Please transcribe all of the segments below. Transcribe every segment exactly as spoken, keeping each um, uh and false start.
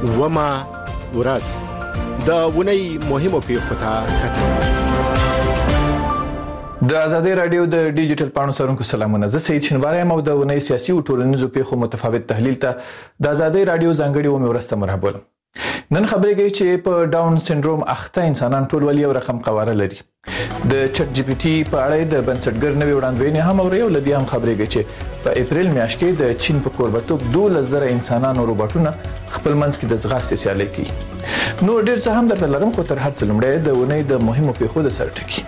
وما ورځ د ونی مهمو پیښو ته کتل. د آزادۍ رادیو د ډیجیټل پاڼو سرونکو سلامونه. زه سید شنواری یم او د ونی سیاسي او ټولنیزو پیښو متفاوت تحلیل ته د آزادۍ رادیو ځانګړي و مې ورسته مرحبا ولم. نن خبرې کوي چې په ډاون سندروم اخته انسانان ټول ولې یو رقم قواره لري. د چټ جی پی ټي په اړه د بنسټګر نوې وړاندوینې هم اوري او لدی هم خبرې کوي چې په اپریل میاشت کې د چین په کوربتوب دولس زره انسانان او روباټونه خپل منځ کې د ځغاستې سیالي کوي. نو ډیر څه هم درته لرم، خو تر هر څه لومړی د ونې د مهمو پیښو د سر ټکی.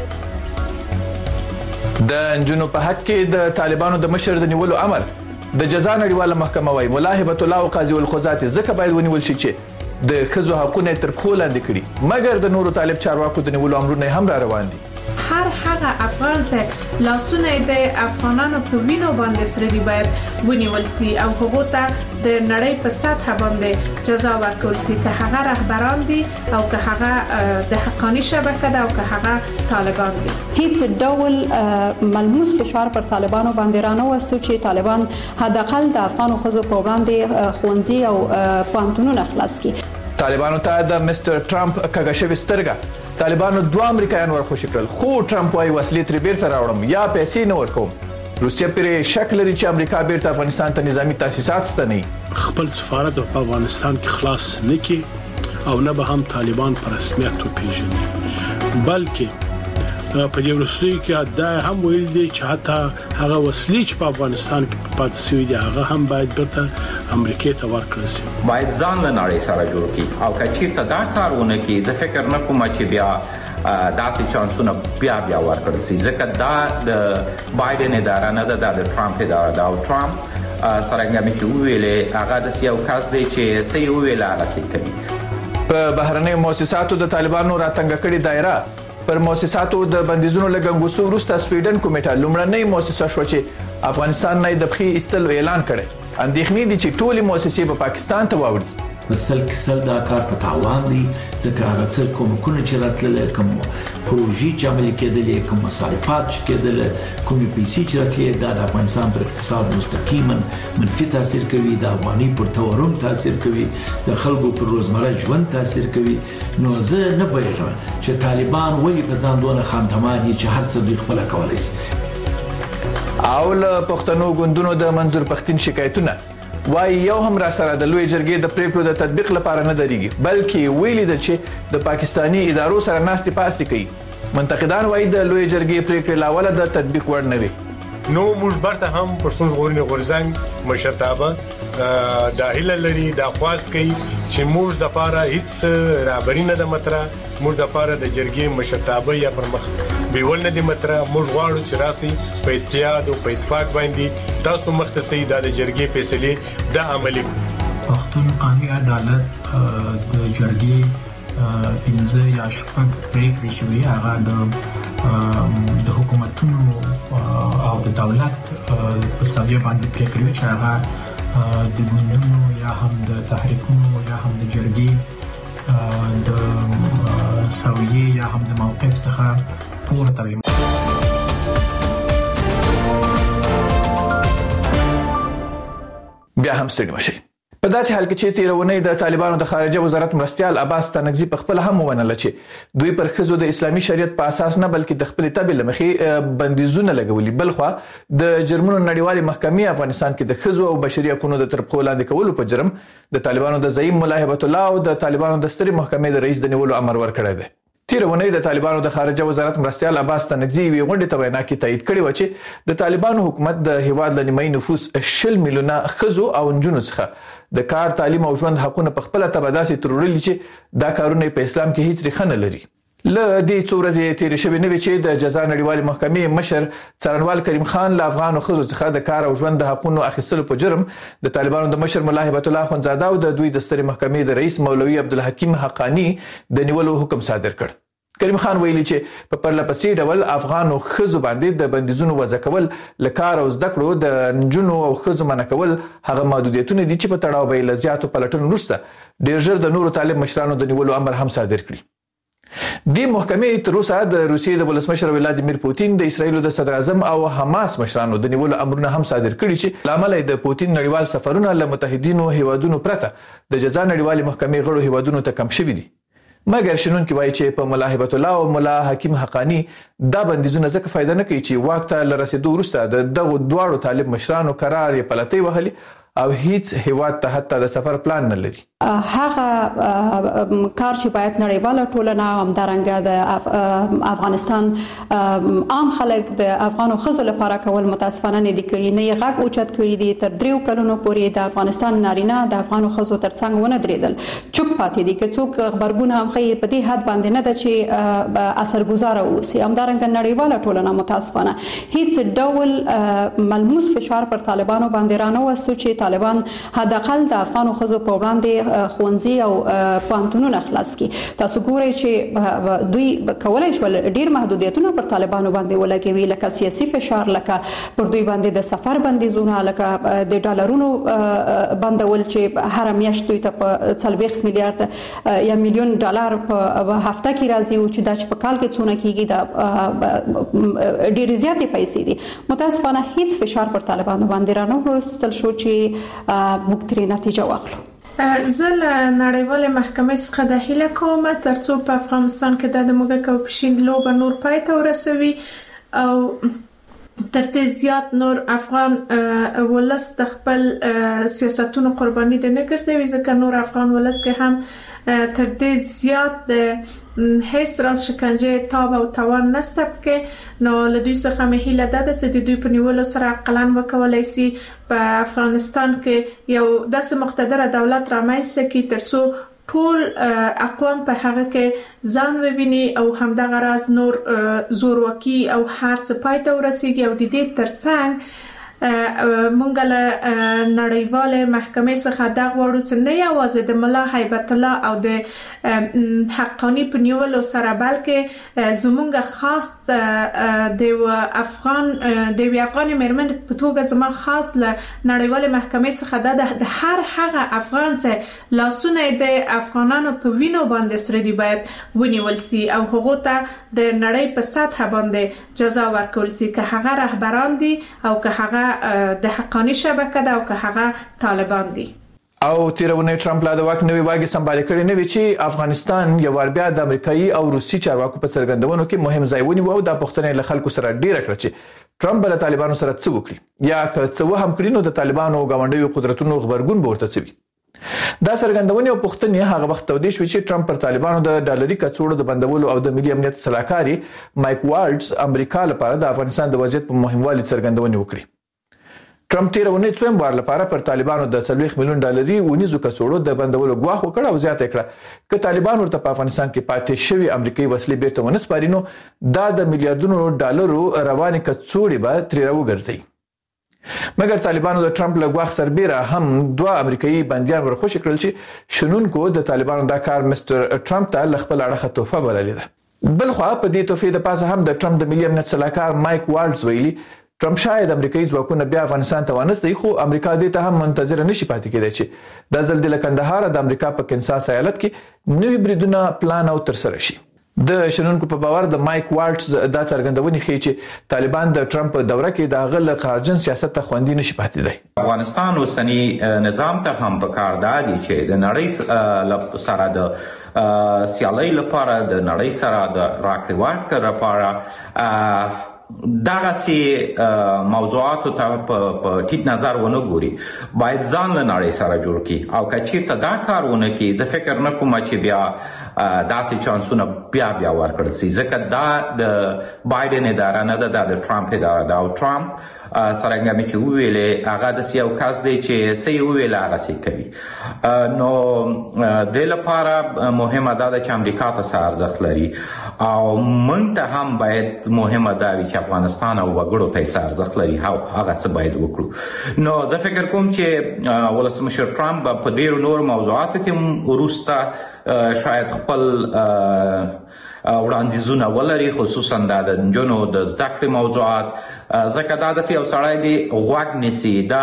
د انجونو په حق کې د طالبانو د مشر د نیولو امر د جزا نړیواله محکمه وايي ملا هبت الله او قاضي الخزات ځکه باید ونیول شي چې د ښځو حقونه تر پښو لاندې کړي، مګر د نورو طالب چارواکو د نیولو امرونه هم را روان دي. هر هغه افغان چې لاسونه د افغانانو په وینو باندې سره دی باید ونیول شي او هغه ته د نړۍ په سطح باندې جزا ورکول شي، که هغه رهبران دي او که هغه د حقانی شبکه ده او که هغه طالبان دي. هیڅ ډول ملموس فشار پر طالبانو باندې رانه وسو چې طالبان حداقل د افغان خزو په وړاندې خوندزي او پانتونونه خلاص کړي. طالبانو ته د مستر ټرمپ کاغشوي سترګه طالبانو دوه امریکایان ورخوشي کړل، خو ټرمپ وايي وسلې تر بیرته راوړم یا پیسې نه ورکوم. روسیا پرې شک لري چې امریکا بیرته افغانستان ته نظامی تاسیسات ستنوي. خپل سفارت په افغانستان کې خلاص نه کی او نه به هم طالبان پر رسمیت وپیژني، بلکې په دې وروستیو کې دا هم ویل دي چې حتی هغه وسلې چې په افغانستان کې پاتې شوي دي هغه هم باید بیرته امریکا ته ورکړل شي. باید ځان له نړۍ سره جوړ کړي او کچېرته دا کارونه کوي زه فکر نه کوم چې بیا داسې چانسونه بیا بیا ورکړل شي، ځکه دا د بایدن اداره نه ده، دا د ټرمپ اداره ده او ټرمپ څرنګه مې چې وویلې هغه داسې یو کس دی چې څه یې وویل هغه څه کوي. په بهرنیو مؤسساتو د طالبانو راتنګ کړي دایره پر مؤسساتو د بندیزونو لګنګوسو وروسته سویډن کومیټه لومړنۍ مؤسسه شو چې افغانستان نه د بخي استل اعلان کړي. اندېښنې دي چې ټولې مؤسسې په پاکستان ته واوړي. مسل کسل دا کار په تاوان دی، ځکه هغه څه کومکونه چې راتلل، کوم پروژې چې عملي کېدلې، کوم مصارفات چې کېدل، کومې پیسې چې راتلې، دا د افغانستان پر اقتصاد مستقیما منفي تاثیر کوي، د افغاني پر تورم تاثیر کوي، د خلکو پر روزمره ژوند تاثیر کوي. نو زه نه پوهیږم چې طالبان ولې په ځان دونه خامتمه دي چې هر څه دوی خپل کولای شي. او له پښتنو ګوندونو د منظور پښتين شکایتونه وای یو هم را سره د لوی جرګې د پریکړو د تطبیق لپاره نه درېږي، بلکې ویلي د چې د پاکستانی ادارو سره ناستې پاستې کوي. منتقدان وای د لوی جرګې پریکړې لاوله د تطبیق وړ نه وي. نو موږ برته هم پښتون ژغورنې غورځنګ مشرتابه د هیله لري د خواست کوي چې موږ د لپاره هیڅ رابري نه د متره، موږ د لپاره د جرګې مشرتابه یا پر مخ بیول نه د متره. موږ غواړو چې راسي په اتحاد او په اتفاق باندې تاسو مختصي د جرګې فیصله د عملي پښتون قومي عدالت د جرګې پنځه یا شپږ پریکړې شوې، هغه د د حکومتونو او د دولت په ساویه باندې پریکړې چې هغه د ګوندونو یا هم د تحریکونو یا هم د جرګې د ساویه یا هم د موقف څخه پورته وي. بیا هم ستړي مشي. په داسې حال کې چې تیرونې د طالبانو د خارجه وزارت مرستيال عباس تنگزي په خپل هم ونل چې دوی پر خزو د اسلامي شریعت په اساس نه بلکې د خپل تابع لمخې بندیزونه لګولي. بلخوا د جرمنو نړیوالې محکمې افغانستان کې د خزو او بشري حقوقو د ترپخو لاندې کولو په جرم د طالبانو د زعیم ملا هبت الله او د طالبانو د ستري محکمې د رئیس د نیولو امر ورکړی دی. تیرونې د طالبانو د خارجه وزارت مرستيال عباس تنگزي وی غونډه ته وینا کې تایید کړی و چې د طالبانو حکومت د هیواد لنیمای نفوس شل میلیونه خزو او نجونو څخه د کار، تعلیم او ژوند حقونه په خپل تباداسي ترورلي چې دا کارونه په اسلام کې هیڅ ریښه نه لري. ل دې څو ورځې تیرې شوې نه وي چې د جزا نړیوالې محکمې مشر څارنوال کریم خان له افغانو خزو څخه د کار او ژوند د حقونو اخیستلو په جرم د طالبانو د مشر ملا هبت الله خونزاده او د دوی د ستري محکمې د رئیس مولوي عبدالحکیم حقانی د نیولو حکم صادر کړ. کریم خان ویلي چې په پرلپسې ډول افغانو خزو باندې د بندیزونو وضع کول، لکار او زده کړو د نجونو او خزو منع کول هغه محدودیتونه دي چې په تړاو به له زیاتو پلټنو وروسته ډېر ژر د نورو طالب مشرانو د نیولو امر هم صادر کړي. د محکمې تر اوسه د روسیې د ولسمشر ولادیمیر پوتین د اسرایل د صدر اعظم او حماس مشرانو د نیولو امرونه هم صادر کړي چې لامل د پوتین نړیوال سفرونه له متحدینو هیوادونو پرته د جزا نړیوال محکمې غړو هیوادونو ته کم شوي دي. مګر شنونکي وایي چې په ملا هبت الله او ملا حکیم حقانی دا بندیزونه ځکه فایده نه کوي چې واک ته لرسېدو وروسته د دغو دواړو طالب مشرانو قرار یې پلتۍ وهلي او هیڅ هیواد ته حتی د سفر پلان نه لري. هغه کار چې باید نړیواله ټولنه همدارنګه د افغانستان عام خلک د افغانو ښځو لپاره کول متاسفانه نه دي کړي، نه یې غږ اوچت کړي دي. تر دریو کلونو پورې د افغانستان نارینه د افغانو ښځو ترڅنګ ونه درېدل، چوپ پاتې دي. که څوک خبرګون هم ښیي په دې حد باندې نه ده چې اثرګزاره اوسي. همدارنګه نړیواله ټولنه متاسفانه هیڅ ډول ملموس فشار پر طالبانو باندې رانوستو چې طالبان حداقل د افغانو ښځو په وړاندې ښوونځي او پوهنتونونه خلاص کړي. تاسو ګورئ چې دوی کولای شول ډیر محدودیتونه پر طالبانو باندې ولګوي، لکه سیاسي فشار، لکه پر دوی باندې د سفر بندیزونه، لکه د ډالرونو بندول چې هر میاشت دوی ته په څلوېښت میلیارډ یا میلیون ډالر په هفته کې راځي او چې دا چې په کال کې څونه کیږي دا ډیر زیاتې پیسې دي. متاسفانه هیڅ فشار پر طالبانو باندې رانوستل شو چې موږ ترې نتیجه واخلو. زه له نړیوالې محکمې څخه د هیله کوم ترڅو په افغانستان کې د موږک او پښین لوبه نور پای ته ورسوي او تر دې زیات نور افغان ولس د خپل سیاستونو قرباني دي نه ګرځوي، ځکه نور افغان ولس کې هم تر دې زیات د هیڅ راز شکنجه تاب او توان نسته کې. نو له دوی څخه مې هیله ده چې د دوی په نیولو سره عقلان وکولای شي په افغانستان کې یو داسې مقتدر دولت رامنځته کړي ترڅو ټول اقوام په هغه کې ځان وویني او همدغه راز نور زورواکي او هر څه پای ته ورسیږي. او د دې ترڅنګ مونږ له نړیواله محکمې څخه دا غواړو چې نه یوازې د ملا هیبت الله او د حقانی په نیولو سره بلکې زمونږ خاص د افغان د افغان مرمن په توګه زما خاص له نړیواله محکمې څخه د هر هغه افغان چې لاسونه د افغانانو په وینو باندې سره دی باید ونیول سي او هغه ته د نړۍ په سطح باندې جزا ورکول سي، که هغه رهبران دي او که هغه د حقانی شبکه ده او که هغه طالبان دي. او تیرونه ټرمپ لا د واک نوې واګي سمبال کړي نه وی چې افغانستان یو ور بیا د امریکایي او روسي چارواکو په څرګندونو کې مهم ځای ونیو او د پښتنې له خلکو سره ډیره کړ چې ټرمپ له طالبانو سره څه وکړي یا که څه هم کړي نو د طالبانو غونډیو قدرتونو خبرګون ورته سوي. دا څرګندونه او پښتنې هغه وخت تودې شو چې ټرمپ پر طالبانو د ډالري کڅوړو د بندولو او د ملي امنیت صلاحکاري مایک والټز امریکا لپاره د افغانستان د وضعیت په مهموالي څرګندونه وکړي. ټرمپ تیرونه څوم بار لپاره پر طالبانو د څلوېښت میلیون ډالري ونیزو کڅوړو د بندولو غواخ وکړ او زیاته کړه چې طالبان ورته په افغانستان کې پاتې شوی امریکایي وسلې بیرته ونسپارینو دا د میلیارډونو ډالرو روانې کڅوړې به تر راوګرځي. مګر طالبانو د ټرمپ له غواخ سربېره هم دوه امریکایي بنديان ورخوش کړل چې شنونکو د طالبانو دا کار مستر ټرمپ ته ل خپل اړه تحفه بللې ده. بل خو په دې توفیق د پاسه هم د ټرمپ د ملي امنیت صلاحکار مایک والټز ویلي ټرمپ شاید امریکایي ځواکونه بیا افغانستان ته ونستي، خو امریکا دې ته هم منتظر نشي پاتې کېدای چې د زلزلې کندهار د امریکا په کنساس ایالت کې نوې بریدونه پلان او تر سره شي. د شنونکو په باور د مایک والټز دا څرګندونې ښیي چې طالبان د ټرمپ په دوره کې د غل خارجن سیاست ته خوندې نشي پاتې دی. افغانستان اوسنی نظام ته هم پکار دی چې د نړۍ سره د سیالۍ لپاره د نړۍ سره د راکړې ورکړې لپاره دغه سي موضوعاتو ته په ټیټ نظر ونه ګوري، باید ځان له نړۍ سره جوړ کړي او کچې ته دا کارونه کوي زه فکر نه کوم چې بیا داسې چانسونه بیا بیا ورکړل شي، ځکه دا د بایدن اداره نه ده، دا د ټرمپ اداره ده او ټرمپ سرنګه مې چې ویلې هغه د یو کس دی چې سې ویل هغه سې کوي. نو د لپاره مهمه ده چې امریکا ته څه ارزښت لري او موږ ته هم باید مهمه ده چې افغانستان او وګړو ته څه ارزښت لري او هغه څه باید وکړو. نو زه فکر کوم چې ولسمشر ټرمپ په ډیرو نور موضوعاتو کې وروسته شاید خپل وړاندیزونه ولري، خصوصا د نجونو د زده کړې موضوعات، ځکه دا داسې یو سړی دی غوږ نیسي دا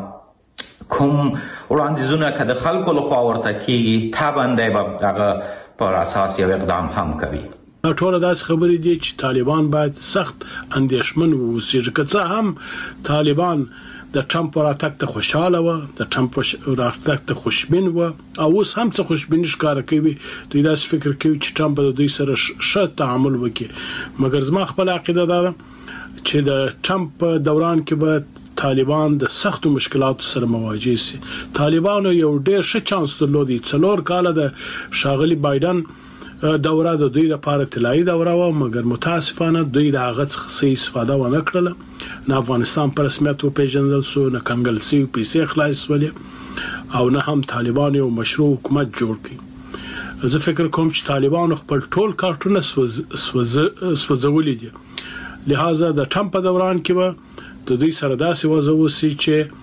کوم وړاندیزونه که د خلکو لخوا ورته کېږي طبعا دی به هغه پر اساس یو اقدام هم کوي. ټول داس خبرې دي چې طالبان باید سخت اندېښمن ووسي چې څه هم طالبان د ټرمپ راتګ ته خوشاله و، د ټرمپ راتګ ته خوشبین و، او اوس هم څه خوشبین ښکار کوي. دوی داس فکر کوي چې ټرمپ د دوی سره ښه تعامل وکړي، مګر زما خپل عقیده ده چې د ټرمپ دوران کې به طالبان د سختو مشکلاتو سره مواجه شي. طالبانو یو ډېر ښه چانس درلودي، څلور کاله د شاغلي بایدن دوره د دوی لپاره طلایي دوره و، مګر متاسفانه دوی د هغه څخه استفاده ونه کړله. نه افغانستان په رسمیت وپېژندل سو، نه کنګل شوي پیسې خلاص شولې، او نه هم طالبان یو مشروع حکومت جوړ کړي. زه فکر کوم چې طالبانو خپل ټول کارتونه سوځولي دي، لہذا د ټرمپ په دوران کې به د دوی سره داسې وضع وسی چې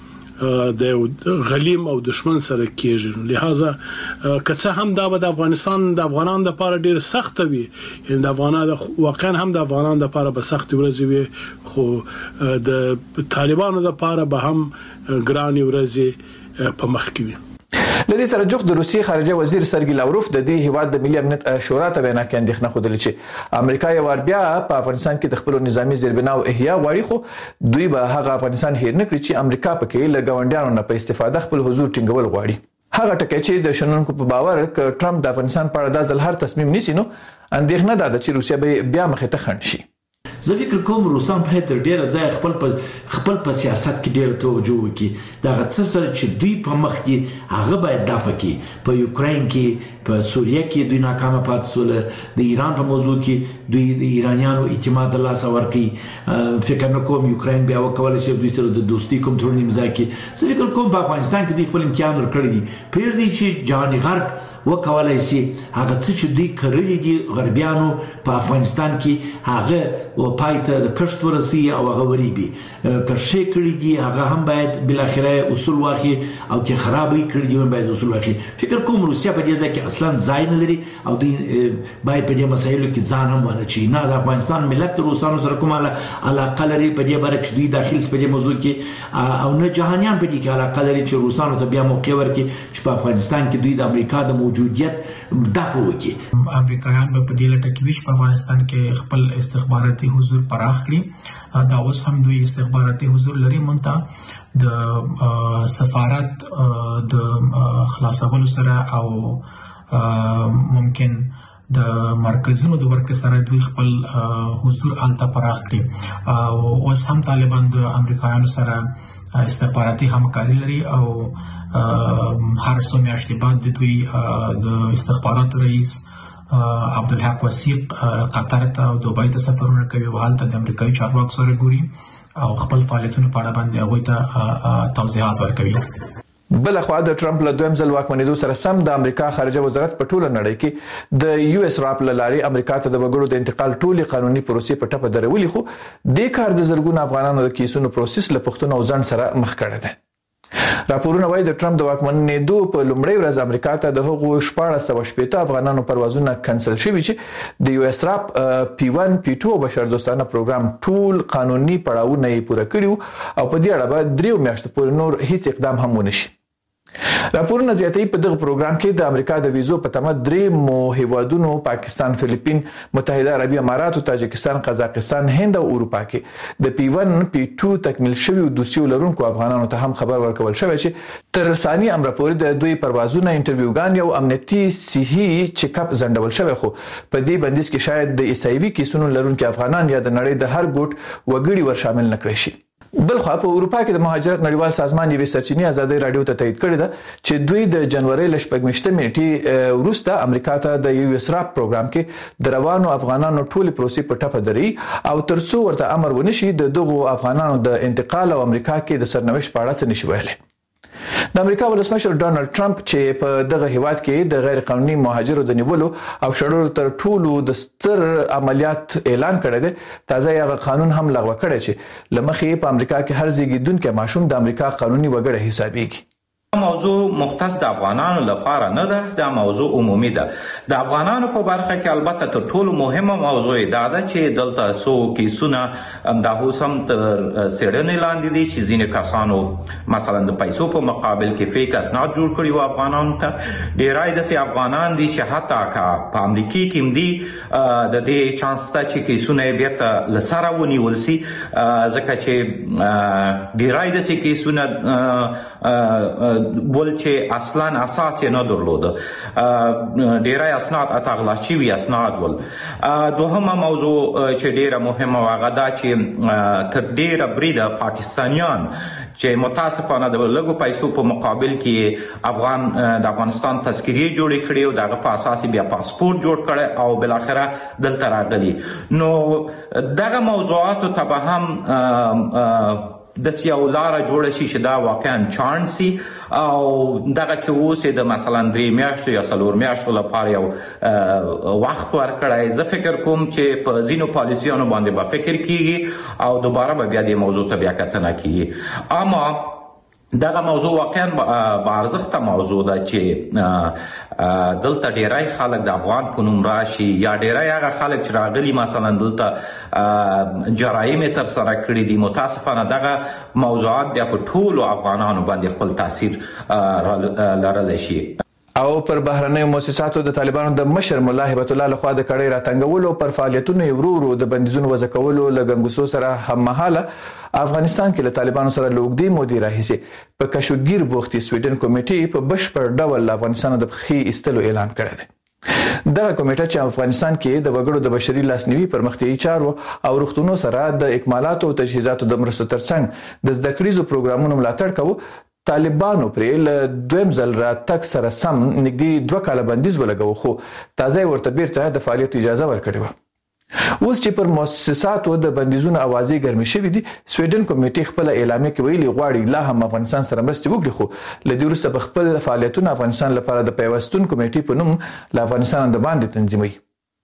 د غلیم او دشمن سره کېږي. لہذا که څه هم دا به د افغانستان د افغانانو لپاره ډیر سخت وي، یعنی د افغانانو واقعا هم د افغانانو لپاره به سخت ورځې وي، خو د طالبانو لپاره به هم ګران ورځې په مخ کې وي. لدې سره جوخ د روسي خارجه وزیر سرګي لاوروف د دې هیواد د ملي امنیت شورا ته وینا کې اندېښنه خوده چې امریکا یو ور بیا په افغانستان کې د خپل نظامی زیربنا او احیا غواړي، خو دوی به هغه افغانستان هیر نه کړي چې امریکا پکې له ګاونډیانو نه په استفاده خپل حضور ټینګول غواړي. هغه ټکی چې د شنونکو په باور ک ټرمپ د افغانستان په اړه د ځل هر تصمیم نیسي، نو اندېښنه ده چې روسیا به بیا مخه ته خنډ شي. زه فکر کوم روسان په تر ډیره ځای خپل په خپل په سیاست کې ډیره توجه وکړي. دا غڅ سره چې دوی په مخ کې هغه باید دفع کړي. په یوکرين کې، په سوریه کې دوی ناکامه پاتې شول، د ایران په موضوع کې دوی د ایرانیانو اعتماد الله سره ورکړي. فکر نه کوم یوکرين بیا وکولای شي دوی سره د دوستي کوم تړون امضا کړي. زه فکر کوم په افغانستان کې دوی خپل امتحان ورکړي دي، پرېږدي چې جهاني غرب وکولای شي هغه څه چې دوی کړی دي غربیانو په افغانستان کې هغه و پایته د کشت ورسي او هغه وریبي کښې کړی دي، هغه هم باید بل اخره اصول واخی او کې خرابې کړی دي باید اصول واخی. فکر کوم روسیا په دې ځای کې اصلا ځای نه لري او دوی باید په دې مسایلو کې ځان هم ونه چی. نه د افغانستان ملت روسانو سره کومه علاقه لري په دې باره کې دوی داخل په دې موضوع کې، او نه جهانیان په دې کې علاقه لري چې روسانو ته بیا موقع ورکړي چې په افغانستان کې دوی د امریکا د موجودیت دفع وکړي. امریکایان په دې لټه کې وش په افغانستان کې خپل استخباراتي حضور پراخ کړي. دا اوس هم دوی استخباراتي حضور لري. مونږ د سفارت د خلاصولو سره او ممکن د مرکزونو د ورک سره دوی خپل حضور الته پراخ کړي، او اوس هم طالبان د امریکایانو سره استخباراتي همکاري لري، او هر څو میاشتې بعد د دوی د استخبارات رئیس عبدالحق وثیق قطر ته او دوبۍ ته سفرونه کوي او هلته د امریکایي چارواکو سره ګوري او خپل فعالیتونو په اړه باندې هغوی ته توضیحات ورکوي. بل خو د ټرمپ له دویم ځل واکمنېدو سره سم د امریکا خارجه وزارت په ټوله نړۍ کې د یو اس راپ لاري امریکا ته د وګړو د انتقال ټولي قانوني پروسې په ټپه درولې، خو د کار د زرګونو افغانانو د کیسونو پروسس له پښتون او ځان سره مخ کړه ده. راپورونه وايي د ټرمپ د واکمنېدو په لومړۍ ورځ امریکا ته د هغو شپاړس سوه شپېته افغانانو پروازونه کنسل شوي چې د یو اس راپ پی ون پی ټو بشر دوستانه پروګرام ټول قانوني پړاوونه یې پوره کړي او په دې اړه به دریو میاشتو پورې نور هیڅ اقدام هم ونه شي. راپورونه زیاتوي په دغه پروګرام کې د امریکا د ویزو په تمه درې مو هیوادونو پاکستان، فلیپین، متحده عربي امارات، تاجکستان، قزاقستان، هند او اروپا کې د پی ون پی ټو تکمیل شوی دوسیو لرونکو افغانانو ته هم خبر ورکول شوی چې تر ثاني امر پورې د دوی پروازونه، انټرویوګان او امنیتي صحي چیک اپ ځنډول شوی، خو په دې بندیز کې شاید د ایس ای وی کیسونو لرونکو افغانان یا د نړۍ د هر ګوټ وګړي ور شامل نکړي شي. بل خو په اروپا کې د مهاجرت نړیوال سازمان یوې سرچینې ازادي رادیو ته تایید کړی ده چې دوی د جنوري ل شپږمشته نیټې وروسته امریکا ته د یو اس راپ پروګرام کې د روانو افغانانو ټولي پروسې په ټپه دري او ترڅو ورته امر ونشي د دغو افغانانو د انتقال او امریکا کې د سرنوشت په اړه څه نشي ویلي. د امریکا ولسمشر ډونالد ټرمپ چې په دغه هیواد کې د غیر قانوني مهاجرو د نیولو او شړلو تر ټولو د ستر عملیات اعلان کړی دی، تازه یې هغه قانون هم لغوه کړی چې لمخې په امریکا کې هر زیږیدونکی ماشوم د امریکا قانوني وګړی حسابيږي. موضوع مختص د افغانانو لپاره نه ده، دا موضوع عمومي ده. د افغانانو په برخه کې البته تر ټولو مهمه موضوع دا ده چې دلته څو کیسونه همدا اوس هم تر څېړنې لاندې دي چې ځینې کسانو مثلا د پیسو په مقابل کې فیک اسناد جوړ کړي وو افغانانو ته. ډېری داسې افغانان دي چې حتی که په امریکې کې هم دي د دې چانس شته چې کیسونه یې بیرته له سره ونیول سي، ځکه چې ډېری داسې کیسونه ول چې اصلا اساس یې نه درلوده، ډېری اسناد اتغلا شوي اسناد ول. دوهمه موضوع چې ډېره مهمه وه هغه دا چې تر ډېره بریده پاکستانیان چې متاسفانه د لږو پیسو په مقابل کې افغان د افغانستان تذکیرې جوړې کړې او دغه په اساس بیا پاسپورت جوړ کړی او بالاخره دلته راغلي. نو دغه موضوعاتو ته به هم داسې یو لاره جوړه شي چې دا واقعا چانس سي او دغه چې اوس د مثلا درې میاشتو یا څلور میاشتو لپاره یو وخت ورکړی. زه فکر کوم چې په ځینو پالیسیانو باندې به فکر کیږي او دوباره به بیا دې موضوع ته بیا کتنه کیږي. اما دغه موضوع واقعا با ارزښته موضوع ده چې دلته ډیری خلک د افغان په نوم راشي یا ډیری هغه خلک چې راغلي مثلا دلته جرایم تر سره کړي دي. متاسفانه دغه موضوعات بیا په ټولو افغانانو باندې خپل تاثیر لرلی شي. او پر بهرنیو مؤسساتو د طالبانو د مشر ملا هبت الله لخوا د کړۍ راتنګولو پر فعالیتونو ورو ورو د بندیزونو وضع کولو له ګنګوسو سره هممهاله افغانستان کې له طالبانو سره لوګدي مودي راهیسي په کشوګیر بوختي سویډن کمیټې په بشپړ ډول افغانستان د بخي استلو اعلان کړی دی. دغه کمیټه چې افغانستان کې د وګړو د بشري لاسنیوي پرمختیايي چارو او روغتونونو سره د اکمالاتو او تجهیزاتو د مرستو ترڅنګ د زده کړیزو پروګرامونو ملاتړ کوي، طالبانو پرې له دویم ځل راتګ سره سم نږدې دوه کاله بندیز ولګاوه، خو تازه ورته بیرته د فعالیت اجازه ورکړې وه. اوس چې پر مؤسساتو د بندیزونو اوازې ګرمې شوې دي، سویډن کمیټې خپل اعلامیه کې ویلي غواړي لا هم افغانستان سره مرستې وکړي، خو له دې وروسته به خپل فعالیتونه افغانستان لپاره د پیوستون کمیټې په نوم له افغانستان د باندې تنظیموي.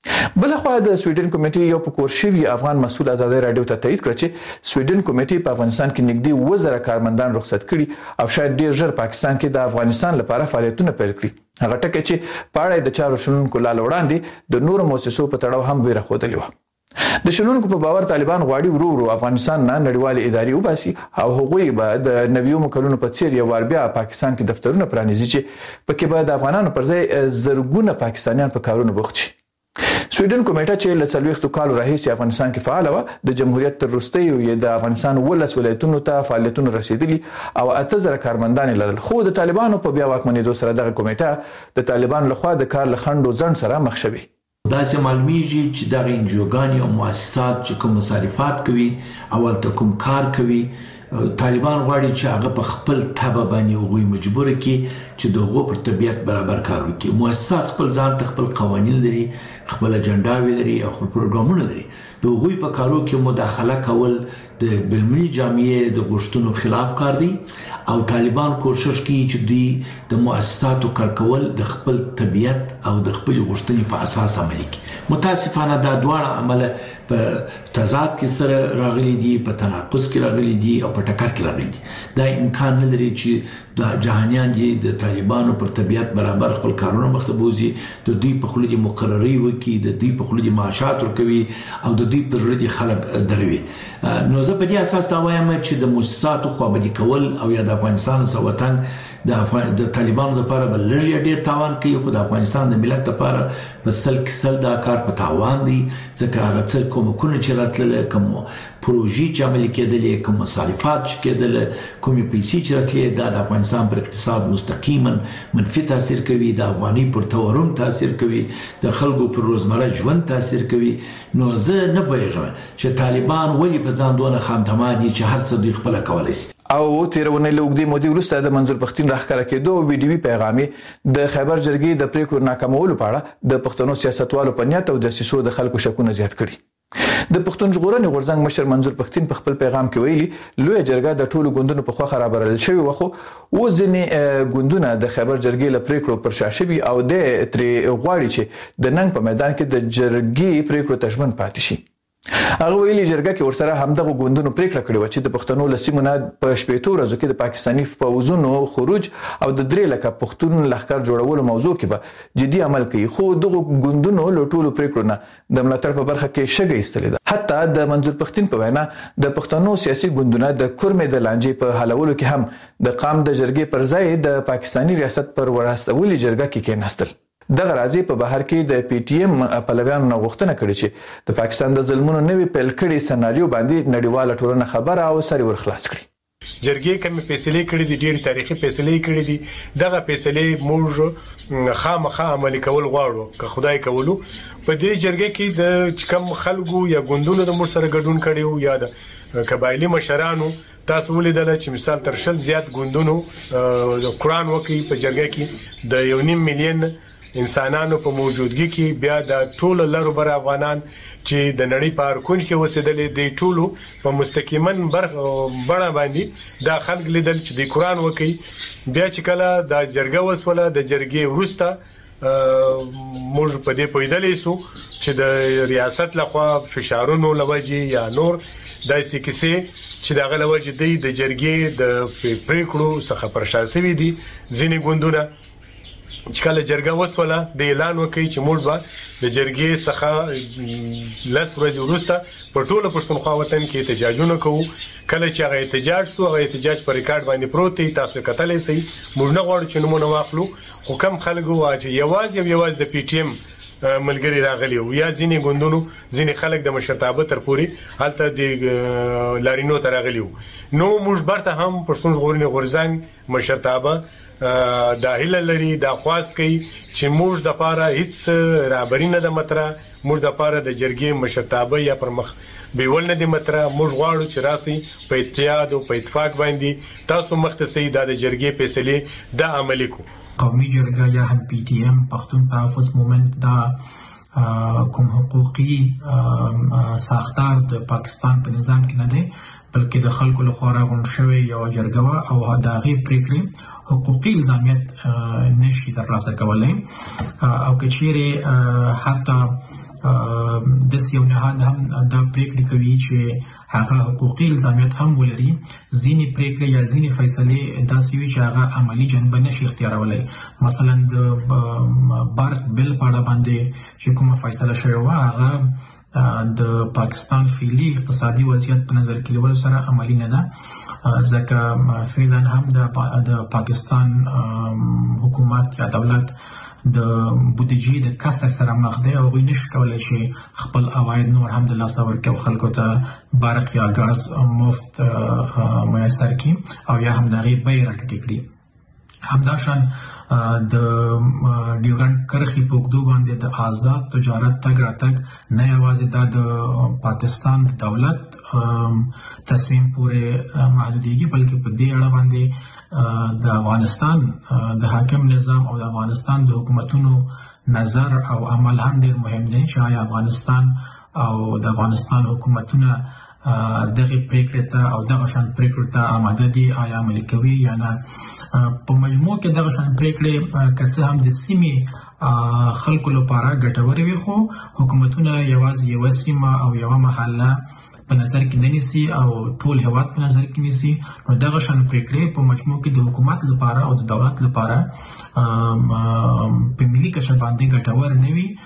بلخوا د سویډن کمیټې یو په کور شوي افغان مسؤل ازادي رادیو ته تایید کړ چې سویډن کمیټې په افغانستان کې نږدې اووه زره کارمندان رخصت کړي او شاید ډیر ژر پاکستان کې د افغانستان لپاره فعالیتونه پیل کړي. هغه ټکي چې په اړه د چارو شنونکو لاله وړاندې د نورو مؤسسو په تړاو هم ویره ښودلې وه. د شنونکو په باور طالبان غواړي ورو ورو افغانستان نه نړیوالې ادارې وباسي او هغوی به د نویو کلونو په څیر یو وار بیا پاکستان کې دفترونه پرانیزي چې پکې به د افغانانو پر ځای زرګونه پاکستانیان په کارونو بوخت شي. سویډن کمیټه چې له څلوېښتو کالو راهیسې افغانستان کې فعاله وه، د جمهوریت تر وروستیو یې د افغانستان اوولس ولایتونو ته فعالیتونه رسېدلي او اته زره کارمندان یې لرل. خو د طالبانو په بیا واکمنېدو سره دغه کمیټه د طالبانو لخوا د کار له خنډ و ځنډ سره مخ شوې. داسې معلومیږي چې دغه انجوګانې او مؤسسات چې کوم مصارفات کوي او هلته کوم کار کوي، طالبان غواړي چې هغه په خپل تبه باندې هغوی مجبور کړي چې د هغو پر طبیعت برابر کار وکړي. مؤسسات خپل ځان ته خپل قوانین لري، خپل اجنډاوې لري او خپل پروګرامونه لري. د هغوی په کارو کې مداخله کول د بین‌المللي جامعې د غوښتنو خلاف کار دی او طالبان کوشش کوي چې دوی د مؤسساتو کار کول د خپل طبیعت او د خپل غوښتنې په اساس عملي کړي. متاسفانه دا دواړه عمله په تضاد کې سره راغلي دي، په تناقض کې راغلي دي او په ټکر کې راغلي دي. دا امکان نه لري چې د جهانیان دي د طالبانو پر طبیعت برابر خپل کارونه مخته بوزي، د دوی په خوله دي مقرري وکړي، د دوی په خوله دي معاشات ورکوي او د دوی پر زړه دي خلک دروي. نو زه په دې اساس دا وایم چې د مؤسساتو خوابدي کول او یا د افغانستان سره وطن د د طالبانو لپاره بل لږ ډیر تاوان کوي، خو د افغانستان د ملت لپاره په سل کې سل دا کار په تاوان دی، ځکه هغه څه کومکونه چې راتلل، کوم پروژې چې عملي کېدلې، کوم مصارفات چې کېدل، کومې پیسې چې راتلې، دا د افغانستان پر اقتصاد مستقیما منفي تاثیر کوي، د افغاني پر تورم تاثیر کوي، د خلکو پر روزمره ژوند تاثیر کوي. نو زه نه پوهیږم چې طالبان ولې په ځان دونه خامتما دي چې هر څه دوی خپله کولی شي. او تیرونه له اوږدې مودې وروسته د منظور پښتین راښکاره کېدو ویډیوي پیغام د خیبر جرګې د پریکړو ناکامولو په اړه د پښتنو سیاستوالو په نیت او دسیسو د خلکو شکونه زیات کړي. د پښتون ژغورنې غورځنګ مشر منظور پښتین په خپل پیغام کې ویلي لویه جرګه د ټولو ګوندونو په خوښه رابرل شوې وه، خو اوس ځینې ګوندونه د خیبر جرګې له پریکړو پر شا شوي او د ترې غواړي چې د ننګ په میدان کې د جرګې پریکړو ته ژمن پاتې شي. هغه ویلي جرګه کې ورسره همدغه ګوندونو پریکړه کړې و چې د پښتنو لسیمونه په شپېتو ورځو کې د پاکستاني پوځونو خروج او د درې لکه پښتون لښکر جوړولو موضوع کې به جدي عمل کوي، خو دغه ګوندونو له ټولو پریکړو نه د ملاتړ په برخه کې شګه ایستلې ده. حتی د منظور پښتين په وینا د پښتنو سیاسي ګوندونه د کورمې د لانجې په حلولو کې هم د قام د جرګې پر ځای د پاکستاني ریاست پر وراستولي جرګه کې کېناستل. دغه راځي په بهر کې د پی ټی ایم پلویانو غوښتنه کړې چې د پاکستان د ظلمونو نوې پیل کړي سناریو باندې نړیواله ټولنه خبره او سری ورخلاص کړي. جرګې کوم فیصله کړې دي، ډېر تاریخي فیصله کړې دي. دغه فیصله موږ خامخا عملي کول غواړو که خدای کولو. په دې جرګې کې د کم خلکو یا ګوندونو د مر سره ګډون کړي یا د قبایلی مشرانو تاسو ولیدل چې مثال تر شل زیات ګوندونو قرآن وکي په جرګې کې د یو نیم میلیون انسانانو په موجودګي کې بیا د ټول لارو بر افغانان چې د نړۍ په ارکونج کې وسیدلې د ټولو په مستقیمن بڼه باندې دا خلک لیدل چې د قرآن وکي. بیا چې کله د جرګه وسوله د جرګې ورسته موږ په دې پویدلې سو چې د ریاست لخوا فشارونو لوجي یا نور داسې کیسې چې دغه لوجي د جرګې د پریکړو څخه پرشاسوي دي. ځینې ګوندونه چې کله جرګه وسوله د اعلان وکړي چې موږ به د جرګې څخه لس ورځې وروسته په ټوله پښتونخوا وطن کې احتجاجونه کوو. کله چې هغه احتجاج شو هغه احتجاج په ریکارډ باندې پروت دی، تاسو کتلې سي. موږ نه غواړو چې نمونه واخلو، خو کم خلکو واجی یوازې یوازې د پی ټی ایم ملګری راغلی او یا ځینې ګوندونو ځینې خلک د مشرتابه تر پوري حالت د لارینو تر راغلی. نو موږ برته هم پښتون ژغورنې غورځنګ مشرتابه دا هیله لري، دا خواست کوي چې موږ د پاره هیڅ رابرینه د متره، موږ د پاره د جرګې مشرتابه یا پر مخ بیول نه د متره. موږ غواړو چې راسي په اتحاد او په اتفاق باندې تاسو مختصي د جرګې فیصله د عملي کو. قومي جرګه یا هم پی ټی ایم پښتون تحفظ مومنت دا کوم حقوقي ساختار د پاکستان په نظام کې نه دی، بلکې د خلکو لخوا راغونډ شوی یو جرګه او د هغې پریکړې حقوقي الزامیت نشي ترلاسه کولی. او که چیرې حتی داسې یو نهاد هم دا پریکړې کوي چې هغه حقوقي الزامیت هم ولري، ځینې پریکړې یا ځینې فیصلې داسې وي چې هغه عملي جنبه نشي اختیارولی. مثلا د بارت بل په اړه باندې چې کومه فیصله شوې وه هغه د پاکستان فعلي اقتصادي وضعیت په نظر کې نیولو سره عملي نه ده، ځکه فعلا هم د پاکستان حکومت یا دولت د بودیجې د کسر سره مخ دی او هغوی نشي کولی چې خپل عواید نور هم د لاسه ورکړي او خلکو ته برق یا ګاز مفت میسر کړي او یا هم د هغې بیې راټیټې کړي. همداشان د ډیورنډ کرښې په اوږدو باندې د آزاد تجارت تګ راتګ نه یوازې دا د پاکستان د دولت تصمیم پورې محدودېږي، بلکې په دې اړه باندې د افغانستان د حاکم نظام او د افغانستان د حکومتونو نظر او عمل هم ډېر مهم دی چې آیا افغانستان او د افغانستان حکومتونه دغه پریکړې ته او دغه شان پریکړو ته آماده دي، آیا عملي کوي یا نه. په مجموع کې دغه شان پریکړې که څه هم د سیمې خلکو لپاره ګټورې وي، خو حکومتونه یوازې یوه سیمه او یوه محله په نظر کې نه نیسي او ټول هیواد په نظر کې نیسي. نو دغه شان پریکړې په مجموع کې د حکومت لپاره او د دولت لپاره په ملي کچه باندې ګټور نه وي.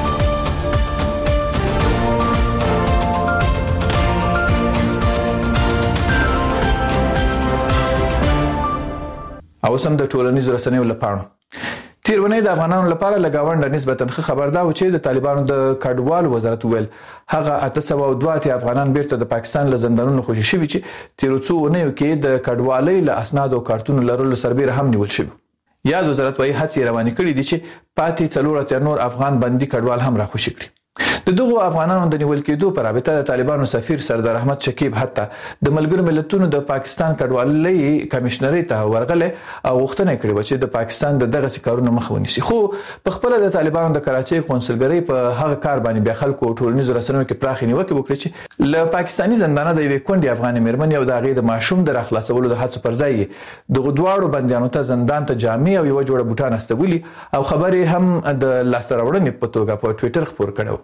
او سم د ټولنیزو رسنیو لپاره تیرونی د افغانانو لپاره لګاونډ نسبتا ښه خبر دا و چې د طالبانو د کډوال وزارت ویل هغه اته سوه او دوه اتیا افغانان بیرته د پاکستان له زندانونو خوشي شوي چې تیرو څو اونیو کې د کډوالۍ له اسناد او کارتونو لرلو سربیره هم نیول شوي. یاد وزارت وايي هڅې روانې کړي دي چې پاتې څلور اتیا نور افغان بندي کډوال هم راخوشي کړي. د دغو افغانانو د نیول کېدو پر رابطه د طالبانو سفیر سردار احمد شکیب حتی د ملګرو ملتونو د پاکستان کډوالۍ کمشنري ته ورغله او غوښتنه کړې و چې د پاکستان د دغه کارونو مخ ونیسي. خو په خپل د طالبانو د کراچۍ قونسلګرۍ په هغه کار باندې بیا خلکو ټولنیزو رسنیو کې پراخ نیوکه وکړه چې له پاکستاني زندانه د یوې کونډې افغان میرمن او د هغې د ماشوم د راخلاصولو د هڅو پر ځای دغه دواړو بندیانو ته زندان ته جامې او یو جوړه بوټان استولي او خبرې هم د لاسته راوړنې په توګه په ټویټر خپور کړو.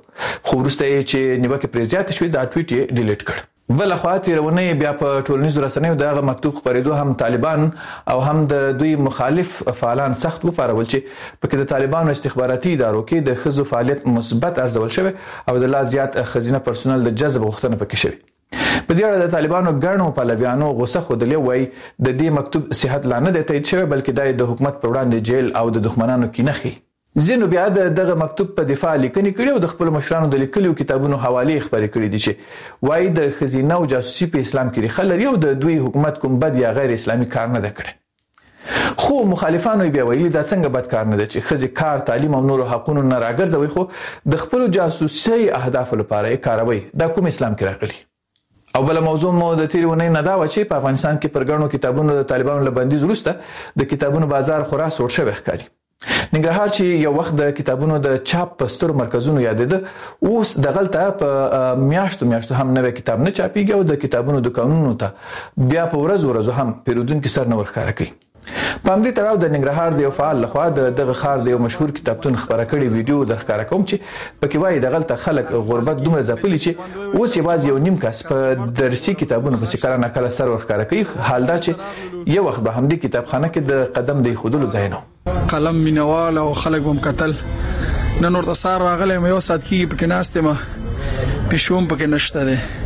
خو وروسته چې نیوکه پرې زیات شوې دا ټویټ یې ډیلیټ کړ. بل خو تیرونه بیا په ټولنیزو رسنیو دغه مکتوب خبرېدو هم طالبان او هم د دوی مخالف فعالان سخت وپارول چې په کې د طالبانو استخباراتي ادارو کې د خزو فعالیت مثبت ارزول شوی او د لا زیات خزینه پرسونل د جذب غوښتنه پکې شوی. په دې اړه د طالبانو ګڼو پلویانو غوسه خوده وای د دې مکتوب صحت لا نه دی تایید شوی بلکې د حکومت پر وړاندې جیل او د دښمنانو کې نخي. زینو بیا دغه مکتوب په دفاع لیکنې کړي او د خپل مشرانو د لیکلو کتابونو حواله خبرې کړې دي چې وای د خزینه او جاسوسي په اسلام کې ریښه لري او د دوی حکومت کوم بد یا غیر اسلامي کار نه کړي. خو مخالفانو بیا ویلي دا څنګه بد کار نه دی چې خزي کار تعلیم او نورو حقوقو نه راګرځوي خو د خپل جاسوسي اهداف لپاره یې کاروي. دا کوم اسلام کې راغلي؟ او بل موضوع مو د تیرونه نه دا و چې په افغانستان کې پرګڼو کتابونو د طالبانو له بندیز وروسته د کتابونو بازار خورا سوړ شوی ښکاري. ننګرهار چې یو وخت د کتابونو د چاپ پستر مرکزونو یادېده اوس دغلته په میاشتو میاشتو هم نوې کتاب نه چاپیږي او د کتابونو دکانونو ته بیا په ورځ ورځ هم پیرودونکو سر نه ورخاره کوي. په همدې تړاو د ننګرهار د یو فعال لخوا دغه ښار د یو مشهور کتابتون خبره کړې ویډیو درښکاره کوم چې پکې وایي دغلته خلک غربت دومره ځپلي چې اوس یوازې یو نیم کس په درسي کتابونو پسې کله نه کله سر ورښکاره کوي، حال دا چې یو وخت به همدې کتابخانه کې د قدم د ایښودلو ځای نه قلم مینوال او خلک هم کتل. نن ورته سار راغلی یم یو ساعت کېږي پکې ناست یم، پیشو هم پکې نشته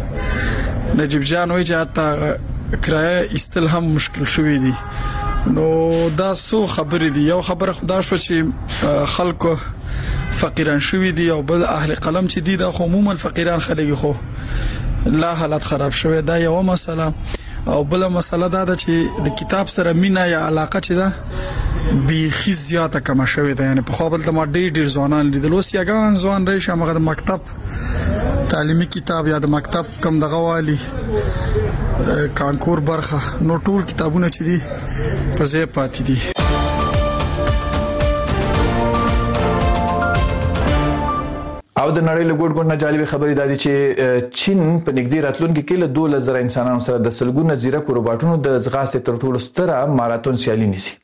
دی. نجیب جان وایي چې حتی کرایه ایستل هم مشکل شوي دي. نو دا څو خبرې دي. یو خبره خدا شو چې خلکو فقیران شوي دي او بل اهل قلم چې دي دا عموما فقیران خلک خو لا حالت خراب شوی. دا یو مسله. او بل مسله دا ده چې د کتاب سره مینا یا علاقه چې ده بیخي زیاته کم شوی ده. یعنی په خو بل د ما ډېر ډېر ځوانان لیدل اوس یګان ځوان راشي هغه د مکتب تعلیمي کتاب یا د مکتب کم دغه والی کانکور برخه نو ټول کتابونه چې دي په ځای پاتې دي. او د نړۍ له ګوټ ګوټ نه جالب خبرې دا دي چې چین په نږدې راتلونکي کې له دوه زره انسانانو سره د سلګونه زیرکو روباټونو د ځغاستې تر ټولو ستره ماراتون سیالي نیسي.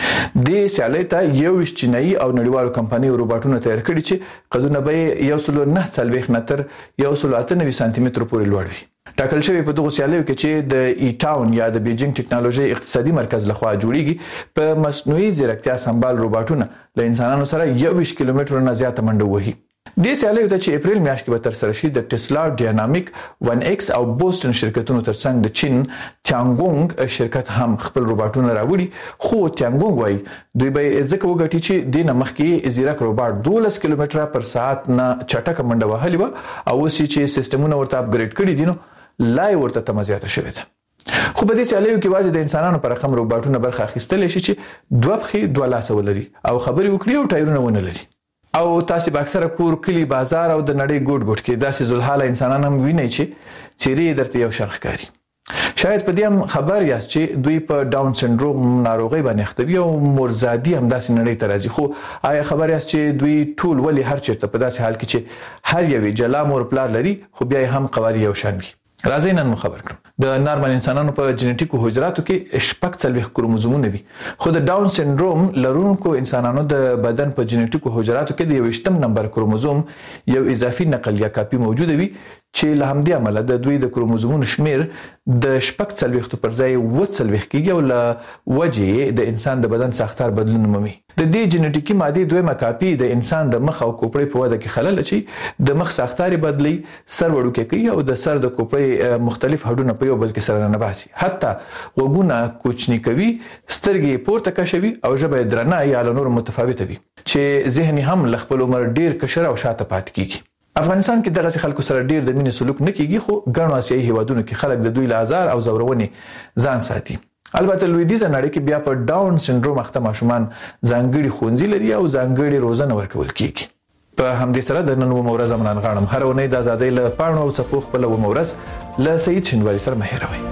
د سیالۍ ته یو چینایي او نړیوالو کمپنیو روباټونه تیار کړي چې قدونه به یو سل نه څلويخ متر یو سل اته نوي سانتي متر پورې لوړ وي. ټاکل شوی په دغه سیالیو کې چې د ای ټاون یا د بیجینګ ټکنالوژي اقتصادي مرکز لخوا جوړیږي په مصنوعي ځیرکتیا سمبال روباټونه له انسانانو سره یو کیلومتر نه زیاته منډه وهي. د سیالیو ته چې اپریل میاشت کې به تر سره شي د ټسلا ډاینامیک ون ایکس او بوستون شرکتونو ترڅنګ د چین تیانګونګ شرکت هم خپل روباټونه راوړي. خو تیانګونګ وايي دوی به ځکه وګټي چې د نمخکې زیرک روباټ دولس کیلومتره پر ساعت نه چټک منډه وهلی و او اوس چې سیستمونه ورته اپګریډ کړي دي نو لای ورته تمزیاته شوی ده. خو په دې سیالیو کې واځي د انسانانو پر رقم روباټونه برخه اخیستل شي چې دوه بخي دوه لاس ولري او خبري وکړي او ټایرونه ونه لري. او تاسو به اکثره کور کلی بازار او د نړۍ ګوټ ګوټ کې داسې زلحاله انسانان هم وینئ چې چیرې درته یو شرخ کاری. شاید په دې هم خبر یاست چې دوی په ډاون سندروم ناروغي باندې اخته وي او مرزادي هم داسې نړۍ ته راځي. خو آیا خبر یاست چې دوی ټول ولی هر چیرته په داسې حال کې چې هر یوې جلا مور پلار لري خو بیا هم قواري یو شان وي؟ راځئ نن مو خبر کړم. د نارمل انسانانو په جنټیکو حجراتو کې شپږ څلوېښت کروموزومونه وي، خو د ډاون سندروم لرونکو انسانانو د بدن په جنټیکو حجراتو کې د یوویشتم نمبر کروموزوم یو اضافي نقل یا کاپي موجوده وي چې له همدې امله د دوی د کروموزومونو شمیر د شپږ څلوېښت پر ځای اووه څلوېښت کېږي او له وجې د انسان د بدن ساختار بدلون مومي. د دې جنټیکي مادې دویمه کاپي د انسان د مخ او کوپړۍ په وده کې خلل اچي، د مخ ساختار بدلی، سر وړوکی کوي او د سر د کوپړۍ مختلف هډونه په یو بل کې سره نه باسي، حتی وګونه کوچني کوي، سترګې پورته کشوي او ژبه درنه یا له نور متفاوته وي چې ذهني هم له خپل عمر ډیر کشر او شاته پات کیږي. افغانستان کې دغه خلکو سره ډیر د مینې سلوک نه کیږي، خو ګڼو آسیایي هیوادونو کې خلک د دوی له آزار او زورونې ځان ساتي. البته لویدیځه نړۍ کې بیا په ډاون سندروم اخته ماشومان ځانګړي ښوونځي لري او ځانګړي روزنه ورکول کیږي. په همدې سره د نن ومه ورځ منان غاړم هر اونۍ د ازادۍ له پاڼو او څپو خپله ومه ورځ له سعید شینواري سره مه هېروئ.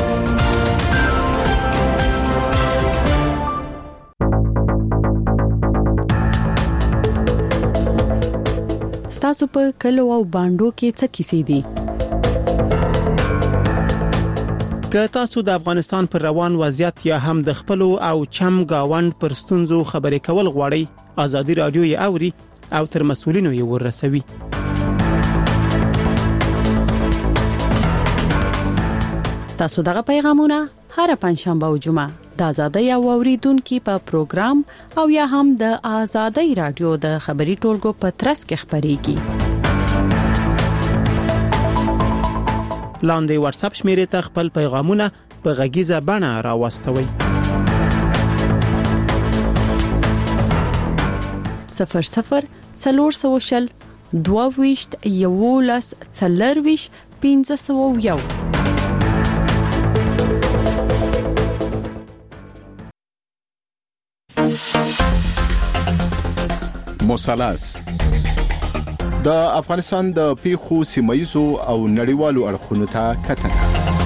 ستاسو په کلو او باندو کې څه کیسې دي؟ که تاسو د افغانستان پر روان وضعیت یا هم د خپل او چم گاوند پر ستونزو خبرې کول غواړئ، آزادي رادیو یې اوري او تر مسؤلینو یې ورسوي. ستاسو دغه پیغامونه هر پنځشنبه او جمعه د آزادۍ او اوریدونکو په پروګرام او یا هم د آزادۍ رادیو د خبري ټولګو په ترڅ کې خبريږي. لاندې واتس اپ شمیرې ته خپل پیغامونه په غږیزه بڼه راوستوي. صفر صفر څلور سوشل دوه ویشت یولس څلرویش پنځه سوه یو. مثلث د افغانستان د پیښو سیمایزو او نړیوالو اړخونو ته کتنه.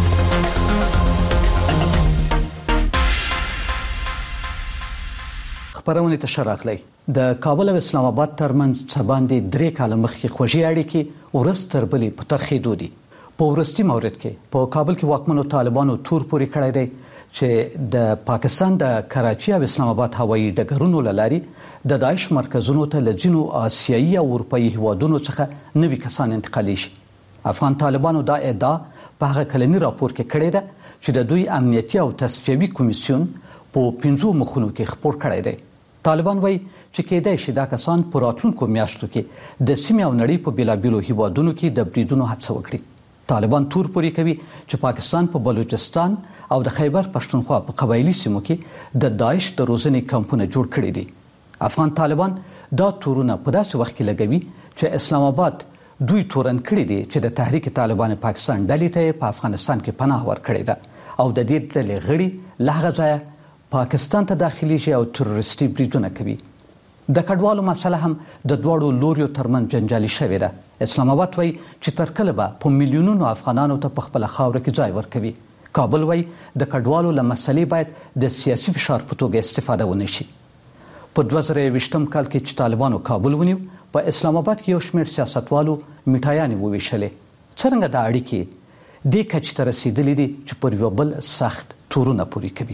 خبرونه ته شراغلی د کابل او اسلام آباد ترمنځ څه باندې درې کاله مخکې خوږی اړیکې ورستر بلې په ترخېدو دي. په ورستي مورد کې په کابل کې واکمنو طالبانو تور پوري کړی دی چې د پاکستان د کراچي او اسلام آباد هوایي ډګرونو لاري د داعش مرکزونو ته لځینو آسیایي او اروپאי هیوادونو څخه نوي کسان انتقالي شي. افغان طالبانو دا ادعا په هغه کلنی راپور کې کړې ده چې د دوی امنیتي او تصفیوي کمیسیون په پنځو مخونو کې خبر کړی دی. طالبان وایي چې کېدای شي دا کسان په راتلونکو میاشتو کې د سیمې او نړۍ په بیلابیلو هیوادونو کې د بریدونو هڅه وکړي. طالبان تور پوري کوي چې پاکستان په بلوچستان او د خیبر پښتونخوا په قبایلی سیمو کې د داعش د روزنې کمپونه جوړ کړي دي. افغان طالبان دا تورونه په داسې وخت کې لګوي چې اسلام آباد دوی تورن کړي دي چې د تحریک طالبان پاکستان ډلې ته په افغانستان کې پناه ورکړي ده او د دې ډلې غړي لهغه ځای پاکستان ته داخلي شي او تروریستي بریدونه کوي. د کډوالو مسله هم د دوړو لوريو ترمن جنجالي شوې ده. اسلام آباد وایي چې تر کله به په میلیونونو افغانانو ته په خپل خاور کې ځای ورکوي. کابل وایي د کډوالو له مسلې باید د سیاسي فشار په توګه استفاده ونه شي. په دوه زره یوویشتم کال کې چې طالبانو کابل ونیو په اسلام آباد کې یو شمېر سیاستوالو میټایانې وویشلې. څرنګه دا اړیکې دې کچې ته رسېدلې دي چې پر یو بل سخت تورونه پوري کوي.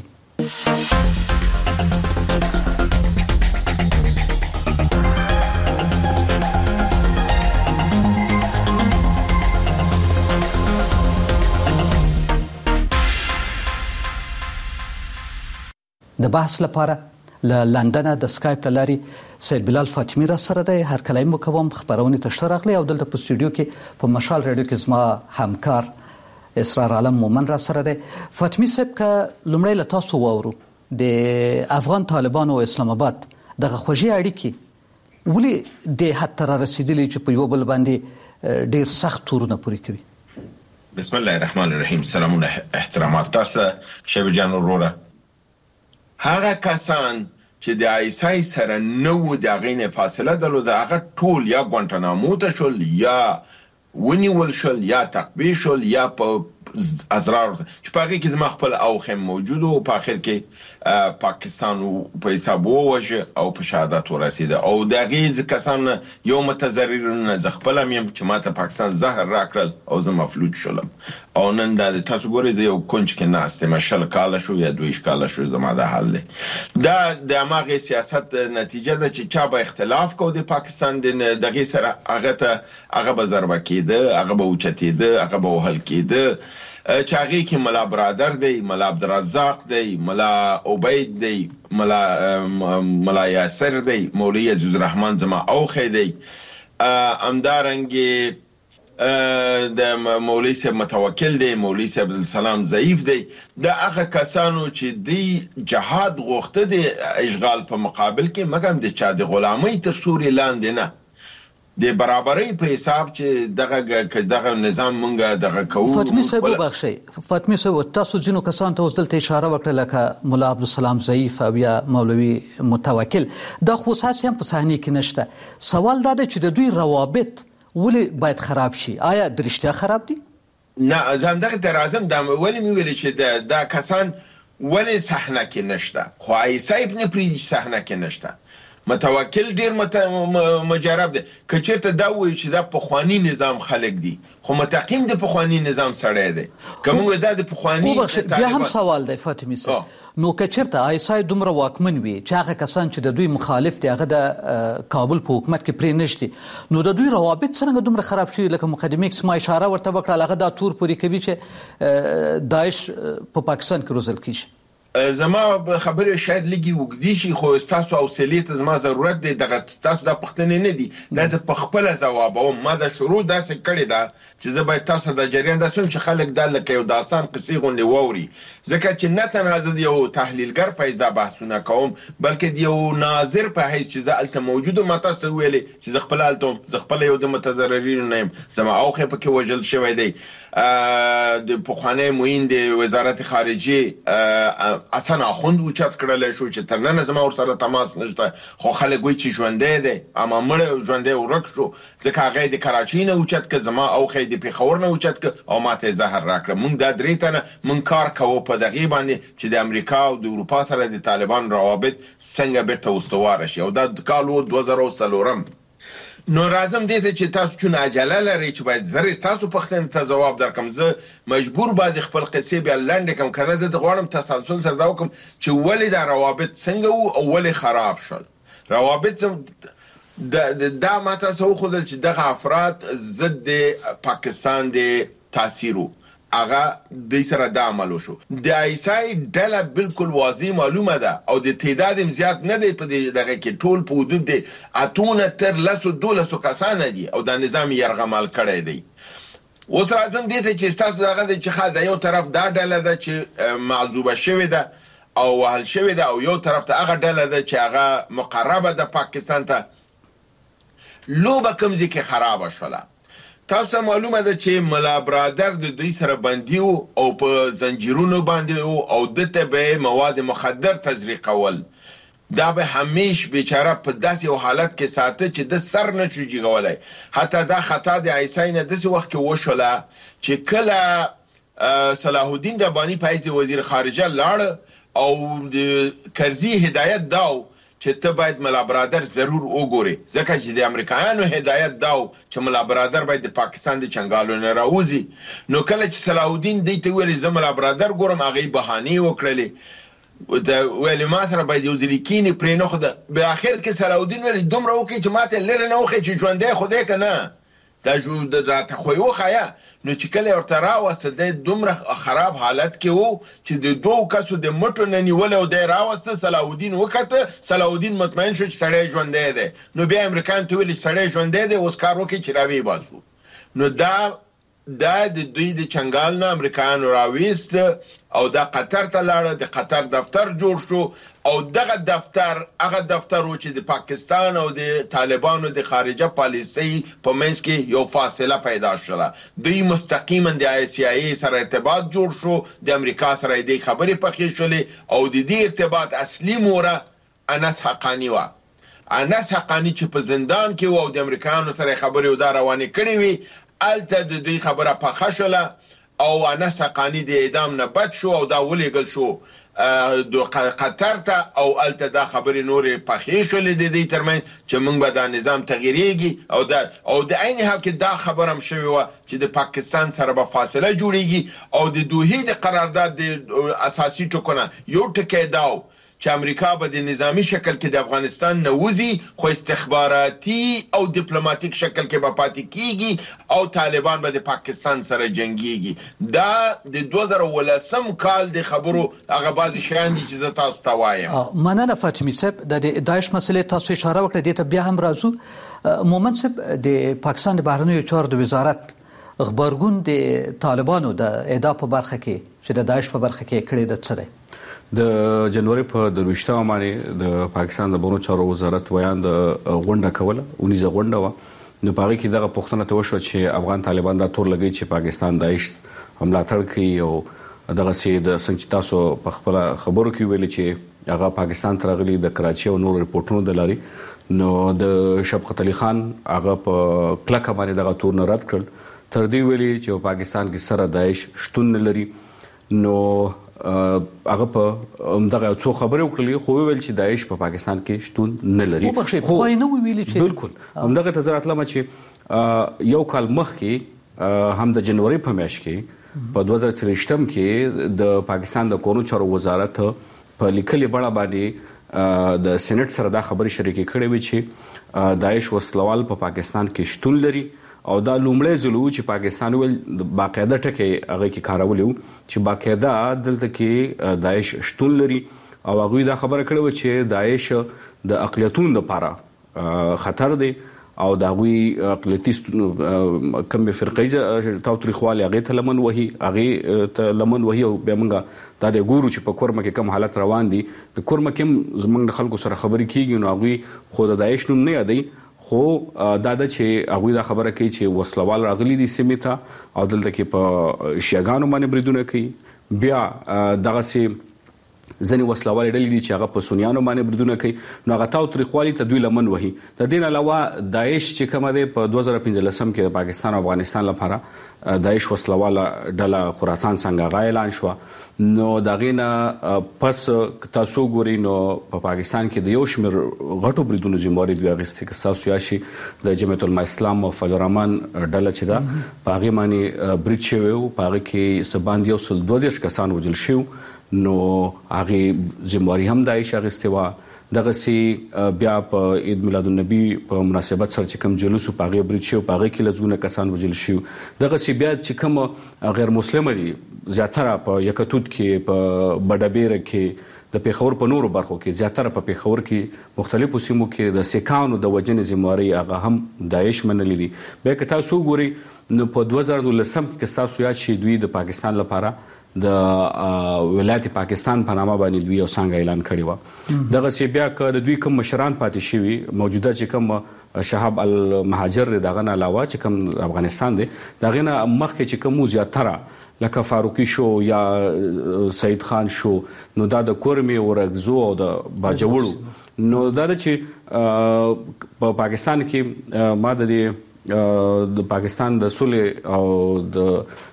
د بحث لپاره ل لندن د اسکایپ لاري سید بلال فاطمی را سره دی. هر کله مو کوم خبرونه تشرغلی او دلته په استودیو کې په مشال رادیو کې زما همکار اسرار عالم مومن را سره دی. فاطمی صاحب کا لمړی له تاسو وورو د افغان طالبانو او اسلام آباد دغه خوږی اړیکې ولې د حد تر رسیدلې چې په یو بل باندې ډیر سخت تورونه پوري کوي. بسم الله الرحمن الرحیم. سلامونه احترامات تاسو شیب جان وروره. هغه کسان چې د آیسای سره نو د غینه فاصله درلوده هغه ټول یا ګوانټانامو ته شول یا ونیول شول یا تقبیه شول یا په ازرار چې په هغه کې زما خپل اوخم موجود او په اخر کې پاکستان په حساب ووجه او په شهادت ورسیده او دغه کسان یو متضررون ز خپل مې چې ماته پاکستان زهر راکړل او زه مفلوج شولم او نن د تاسو ګورئ زه یو کونج کې ناشته مشل کاله شو یا دویش کاله شو زما د حل دا د ماغه سیاست نتیجه ده چې چا به اختلاف کو د پاکستان دغه سره هغه ته هغه به ضربه کېده هغه به اوچتېده هغه به وهل کېده چاغي کې ملا برادر دی ملا عبدالرزاق دی ملا عبید دی ملا ملا یاسر دی مولوی عزیز الرحمن زما اوخه دی امدارنګ د مولوی صاحب متوکل دی مولوی صاحب عبدالسلام ضعیف دی د هغه کسانو چې دی جهاد غوښته دی اشغال په مقابل کې مګم د چا د غلامۍ تر سوري لاندې نه د برابرۍ په حساب چې دغه دغه نظام مونږه دغه کوو. فاطمی صاحب بخشي فاطمی صاحب تاسو ځینو کسان ته وزدل ته اشاره وکړه لکه مولا عبدالسلام ضعیف او یا مولوی متوکل دا خصوصا هم په صحنه کې نشته. سوال دا دی چې د دوی روابط ولې باید خراب شي؟ آیا درشتیا خراب دي؟ نه زم دغه درازم د ولې مې ویل چې دا کسان ولې صحنه کې نشته خو ایسایب نه پری صحنه کې نشته متوکل ډیر مجرب دی. که چیرته دا وایي چې دا پخوانی نظام خلک دي خو متقیم د پخوانی نظام سړی دی که موږ دا د پخوانی بیا هم سوال دی فاطمي صاحب نو که چیرته آیسای دومره واکمن وي چې هغه کسان چې د دوی مخالف دي هغه د کابل په حکومت کې پرې نشدي نو د دوی روابط څنګه دومره خراب شوي لکه مقدمې کې ما اشاره ورته وکړه هغه دا تور پورې کوي چې داعش په پاکستان کې روزل کیږي. زما خبره شاید لګي وګدي شي خو تاسو حوصله ته زما ضرورت دی دغه تاسو د پښتنې نه دي دا زه په خپل ځواب او ما د شروع داسې کړی دا چې زه باید تاسو د جریان داسوم چې خلک دا لکه یو داستان قصې غونډې ووري ځکه چې نه تنها زه یو تحلیلګر په حیث دا بحثونه کوم بلکې یو ناظر په حیث چې زه هلته موجود ما تاسو ته ویلې چې زه خپل هلته زه خپل یو د متضررینو نه یم زما اوخې پکې وژل شوی دی د پخوانی معین د وزارت خارجه حسن اخوند اوچت کړلی شو چې تر ننه زما ورسره تماس نشته خو خلک وایي چې ژوندی دی اما مړی ژوندی ورک شو ځکه هغه د کراچۍ نه اوچت که زما اوښی د پېښور نه اوچت که او ما ته یې زهر راکړه موږ دا درې تنه موږ کار کوو په دغې باندې چې د امریکا او د اروپا سره د طالبان روابط څنګه بیرته استواره شي او دا کال و دوه زره څلورم. نو راځم دې ته چې تاسو چون عجله لرئ چې باید زر تاسو پوښتنې ته ځواب درکړم زه مجبور بعضې خپل قصې بیا لنډې کړم که نه زه د غواړم تسلسل سره دا وکړم چې ولې دا روابط څنګه وو او ولې خراب شول. روابط دا ما تاسو وښودل چې دغه افراد ضد د پاکستان د تاثیر وو هغه دوی سره دا عمل وشو. د عیسی ډله بالکل واضح معلومه ده او د تعداد زیات نه دی په دغه کې ټول په حدود د اتونه تر لسو دولسو کسانه دي او دا نظام یرغمال کړی دی. اوس راځم دې ته چې ستاسو دغه دی چې ښه د یو طرف دا ډله ده چې معذوبه شوې ده او وهل شوې ده او یو طرف ته هغه ډله ده چې هغه مقربه ده پاکستان ته. لوبه کوم ځای کې خرابه شوله تاسو معلومه ده چې ملا برادر د دوی سره بندي وو او په زنجیرونو باندې وو او دته به مواد مخدر تزریقول دا به همیش بیچاره په داسې یو حالت کې ساته چې د سر نه شو جګولی. حتی دا خطا د عیسی نه داسې وخت کې وشوله چې کله صلاح الدین رباني په حیث وزیر خارجه لاړ او د کرزي هدایت داو چې ته باید ملا برادر ضرور وګوري ځکه چې د امریکایانو هدایت داو چې ملا برادر باید د پاکستان د چنګالو نه راوځي. نو کله چې صلاح الدین دوی ته ویل زه ملا برادر ګورم هغې بهانې وکړلې ویل ما سره باید یو ځلې کینې پرې نه خوده په اخر کې صلاح الدین ویل دومره وکړي چې ما ته لرې نه وښیې چې ژوندی خو دی که نه دا راته خو یې وښایه. نو چې کله یې ورته راوسته دی دومره خراب حالت کې و چې د دوو کسو د مټو نه نیولی او دی راوسته صلاح الدین وکته صلاح الدین مطمئن شو چې سړی ژوندی دی. نو بیا امریکایانو ته ویل چې سړی ژوندی دی اوس کار وکړي چې راویې باسو. نو دا دا د دوی د چنګال نه امریکایانو راویست او دا قطر ته لاړه د قطر دفتر جوړ شو او دغه دفتر هغه دفتر و چې د پاکستان او د طالبانو د خارجه پالیسۍ په منځ کې یو فاصله پیدا شوله. دوی مستقیما د آی سی آی سره ارتباط جوړ شو د امریکا سره د خبرې پخې شولې او د دې ارتباط اصلي موره انس حقانی و. انس حقانی چې په زندان کې و او د امریکایانو سره خبرې او دا روانې کړې وي الته د دوی خبره پخه شوله او انس حقانی د اعدام نه بچ شو او دا ولیږل شو قطر ته او الته دا خبرې نورې پخې شولې د دوی ترمنځ چې موږ به دا نظام تغییرېږي او دا او د عین حال کې دا خبره هم شوې وه چې د پاکستان سره به فاصله جوړېږي او د دوحې د قرارداد د اساسي ټکو یو ټکی دا و چې امریکا به د نظامی شکل کې د افغانستان نه وځي خو استخباراتي او ډیپلوماټیک شکل کې به پاتې کیږي او طالبان به د پاکستان سره جنګیږي. دا د دوه زره ولسم کال د خبرو هغه بعضې شیان دي چې زه تاسو ته وایم. مننه فاطمي صاحب د داعش مسلې تاسو اشاره وکړه دې ته بیا هم راځو. مومن صاحب د پاکستان د بهرنیو چارو د وزارت خبرګون د طالبانو د اعدا په برخه کې چې د داعش په برخه کې کړی د څه دی؟ د جنوري په درویشتمه باندې د پاکستان د بهرنیو چارو وزارت ویان د غونډه کوله اونیزه غونډه وه. نو په هغې کې دغه پوښتنه ته وشوه چې افغان طالبان دا تور لګوي چې پاکستان داعش ملاتړ کوي او دغسې د څنګه چې تاسو په خپله خبرو کې ویلي چې هغه پاکستان ته راغلي د کراچۍ او نورو ریپورټونو د لارې. نو د شفقت علي خان هغه په کلکه باندې دغه تور نه رد کړل تر دې ویلي چې په پاکستان کې سره داعش شتون نه لري. نو هغه په دغه څو خبرې وکړلې خو ویل چې داعش په پاکستان کې شتون نه لري خو نه ویلي چې بالکل همدغه تزرات لمه چې یو کال مخکې هم د جنوري په میاشت کې په دوه زره څلوېښتم کې د پاکستان د کورونو چارو وزارت په لیکلي بڼه باندې د سېنات سره دا خبرې شریکې کړې وې چې داعش وسلوال په پاکستان کې شتون لري او دا لومړی ځل و چې پاکستان ول باقاعده ټکي هغه کې کارولي و چې باقاعده دلته کې داعش شتون لري او هغه دا خبره کړې و چې داعش د اقلیتونو لپاره خطر دی او دا غوي اقلیتي کم فرقې تاوتریخوالي هغه ته لمن وهي هغه ته لمن وهي او بیا موږ دا د ګورو چې په کورمه کې کم حالت روان دي د کورمه کې زمونږ د خلکو سره خبرې کیږي نو هغه خو د داعش نوم نه یادي خو دا د چې هغه دا خبره کوي چې وسلوال راغلي دي سیمه ته او دلته کې په شیعاګانو باندې بریدونه کوي بیا دغه سي ځنې وسلوال ډلې دي چې هغه په سنیانو باندې بریدونه کوي نو هغه تاوتریخوالي ته دوی لمن وهي د دې علاوه داعش چې کومه ده په دوه زره پنځلسم کې د پاکستان او افغانستان لپاره داعش وسلواله ډله خراسان څنګه اعلان شو نو دا غینه پس تاسو ګورئ نو په پاکستان کې د یو شمېر غټو بریدونو ذمہواری دوی اخیستي که تاسو یاشي د جمعیت الاسلام او فضل الرحمن ډله چې دا په هغه باندې برید شوی او په هغه کې سباند یو سل دوه دیرش کسان وژل شو نو هغه ذمہواری هم داعش اخیستي و دغه سي بیا په عید میلاد النبی په مناسبت سره چې کوم جلوس په هغه برید شو په هغه کې لزونه کسان وژل شو دغه سي بیا چې کوم غیر مسلمان دي زیاتره په یکتوت کې په بډابیر کې د پیښور په نورو برخو کې زیاتره په پیښور کې مختلفو سیمو کې د سکانو د وجنې ذمہواری هغه هم داعش منلې دي بیا که تاسو ګورئ نو په دوه زره دولسم کې تاسو یاد شي دوی د پاکستان لپاره د ولایت پاکستان په نامه باندې دوی یو څنګه اعلان کړی و دغه سی بیا ک د دوی کوم مشران پاتې شوی موجوده چې کوم شهاب المهاجر دغه نه علاوه چې کوم افغانستان دی دغه نه مخکې چې کوم زیاتره لکه فاروقي شو یا سید خان شو نو دا د کورمي ورغزو او د باجوړو نو دا چې په پاکستان کې ما د پاکستان د صلح او د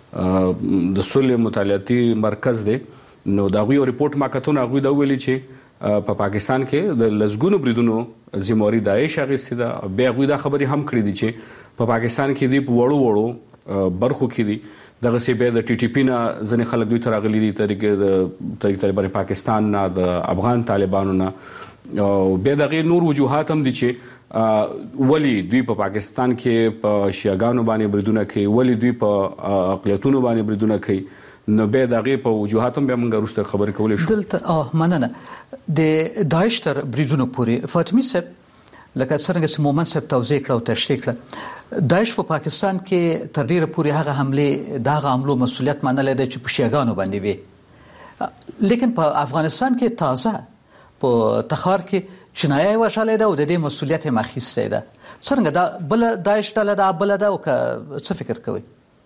د صلح مطالعاتي مرکز دی نو دا غوي ریپورت ما کتونه غوي دا ویلي چې په پاکستان کې د لزګونو بریدونو ذمہواری داعش اخیستي دا بیا غوي دا خبري هم کړې دي چې په پاکستان کې دی په وړو وړو برخو کې دي دغه سی به د ټي ټي پی نه ځنې خلک دوی ترغلي دي طریقې د طریق طالبان پاکستان نه د افغان طالبانو نه او بیا دغه نور وجوهات هم دي چې ولی دوی په پاکستان کې په شیعاګانو باندې بریدونه کوي ولی دوی په اقلیتونو باندې بریدونه کوي نو به دغه په وجوهات هم به موږ وروسته خبرې کولې شو دلته اه مننه د داعش تر بریدونو پورې فاطمی صاحب لکه څنګه چې مومن صاحب توضیح کړ او تشریح کړ داعش په پاکستان کې تر ډیره پورې هغه حمله دغه عملو مسولیت منل دي چې په شیعاګانو باندې وي لیکن په افغانستان کې تازه په تخار کې چنایي وشاله ده او د دې مسولیت هم اخیسته ده څنګه دا بل داعش ډله ده بل ده او څه فکر کوي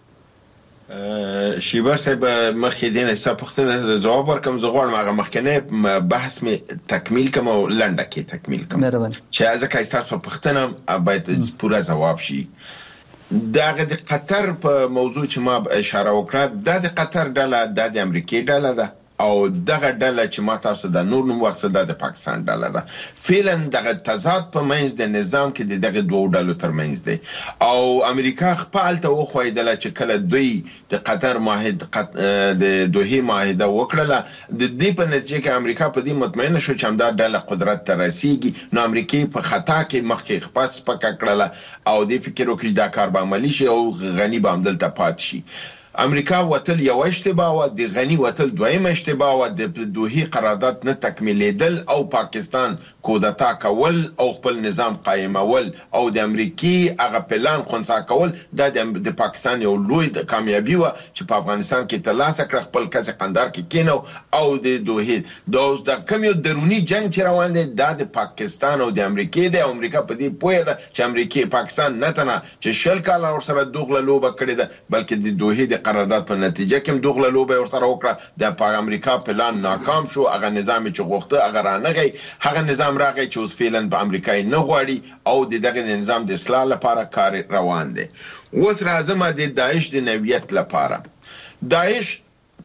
شیبر صاحب مخکې دینه حساب پختنه جواب ورکوم زه غواړم هغه مخکنه بحث می تکمیل کوم او لنډه کې تکمیل کوم چې ځکه تاسو پختنه باید پوره جواب شي دغه د قطر په موضوع چې ما اشاره وکړه د قطر ډله د امریکای ډله ده او دغه ډله چې ما تاسو د نور نوم وخت د پاکستان ډله ده فعلا دغه تضاد په منځ د نظام کې دغه دوه ډلو ترمنځ دی او امریکا خپل ته وخویدله چې کله دوی د قطر معاهده د دوه معاهده وکړه د دې په نتیجه کې امریکا په دې مطمئنه شو چې همدا ډله قدرت ته رسیږي نو امریکای په خطا کې مخکې خپل سپک کړله او د فکر وکړي دا کار به عملی شي او غنی به هم دلته پات شي امریکا وتل یو اشتباه و د غنی وتل دویم اشتباه و د دوه قرارداد نه تکمیلیدل او پاکستان کودتا کول او خپل نظام قائمول او د امریکای هغه پلان خونسا کول د پاکستان یو لوی د کامیابی و چې په افغانستان کې ترلاسه کړ خپل کس قندار کې کینو او د دوه د د کم یو درونی جنگ چې روان دی د پاکستان او د امریکای د امریکا په دې پوهه ده چې امریکای پاکستان نه تنه چې شل کال ور سره دوغله لوبه کړې ده بلکې د دوه د قرارداد په نتیجه کې دوغله لوبه ور سره وکړه د پاک امریکا پلان ناکام شو هغه نظام چې غوښته هغه رانغی هغه نظام راغی چې اوس فعلا په امریکای نه غواړي او د دغه نظام د اصلاح لپاره کار روان دی اوس راځم د داعش د نوعیت لپاره داعش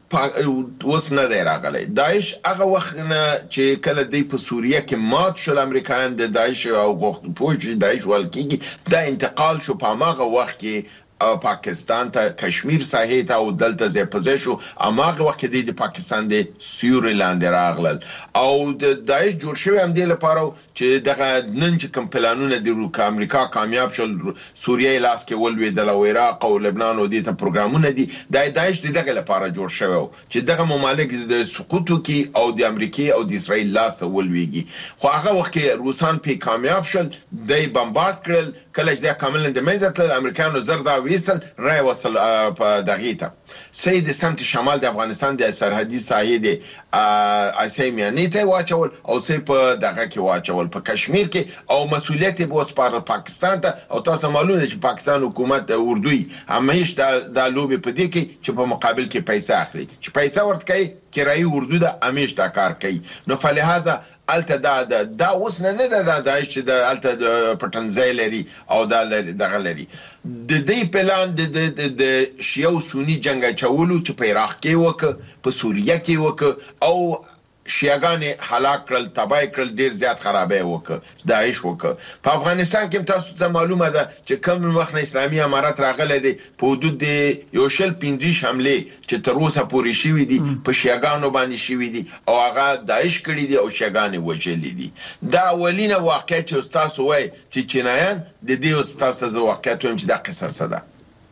اوس نه دی راغلی. داعش هغه وخت نه چې کله دی په سوریه کې مات شول امریکایان د داعش او غوښتن پوج داعش ولکېږي دا انتقال شو په هغه وخت کې پاکستان ته کشمیر ساحې ته او دلته ځای په ځای شو. هغه وخت کې د پاکستان د سیوري لاندې راغلل او د داعش جوړ شوی هم دی لپاره چې دغه نن چې کوم پلانونه د امریکا کامیاب شول سوریه لاس کې ولوېدل او عراق او لبنان او دې ته پروګرامونه دي د داعش دغه لپاره جوړ شوی چې دغه ممالک د سقوط کی او د امریکای او د اسرائیل لاس ولويږي. خو هغه وخت کې روسان په کامیاب شول د بمبارد کړل کله چې د کامل د منځ ته امریکایانو زردا ویستل رای وصل په دغه ته سید سمت شمال د افغانستان د سرحدي ساحې د اسیا میانې ته واچول او سې په دغه کې واچول په کشمیر کې او مسؤلیت به وسپارل پاکستان ته. او تاسو معلومه ده چې پاکستان حکومت اردوی همیش د لوبي په دې کې چې په مقابل کې پیسې اخلي چې پیسې ورته کوي کرایي اردو د همیش دا کار کوي. نو فلهذا الته دا دا اوس نه نه دا دا چې د الته پټنځای لري او دا دغه لري د دې پلان د د شیعو سنی جنگ چولو چې په عراق کې وک په سوریه کې وک او شیعاګان هلاک کړل تباہ کړل ډیر زیات خرابې وک داعش وک. په افغانستان کې تاسو ته معلومه ده چې کوم وخت اسلامي امارات راغله دي په حدود د یو شل پنځه حمله چې تر اوسه پورې شوې دي په شیعاګانو باندې شوې دي او هغه داعش کړی دي او شیعاګان وجلې دي. دا اولینه واقعه چې تاسو وای چې چینایان د دې استاد ته واقعیت هم چې دا قصه ده.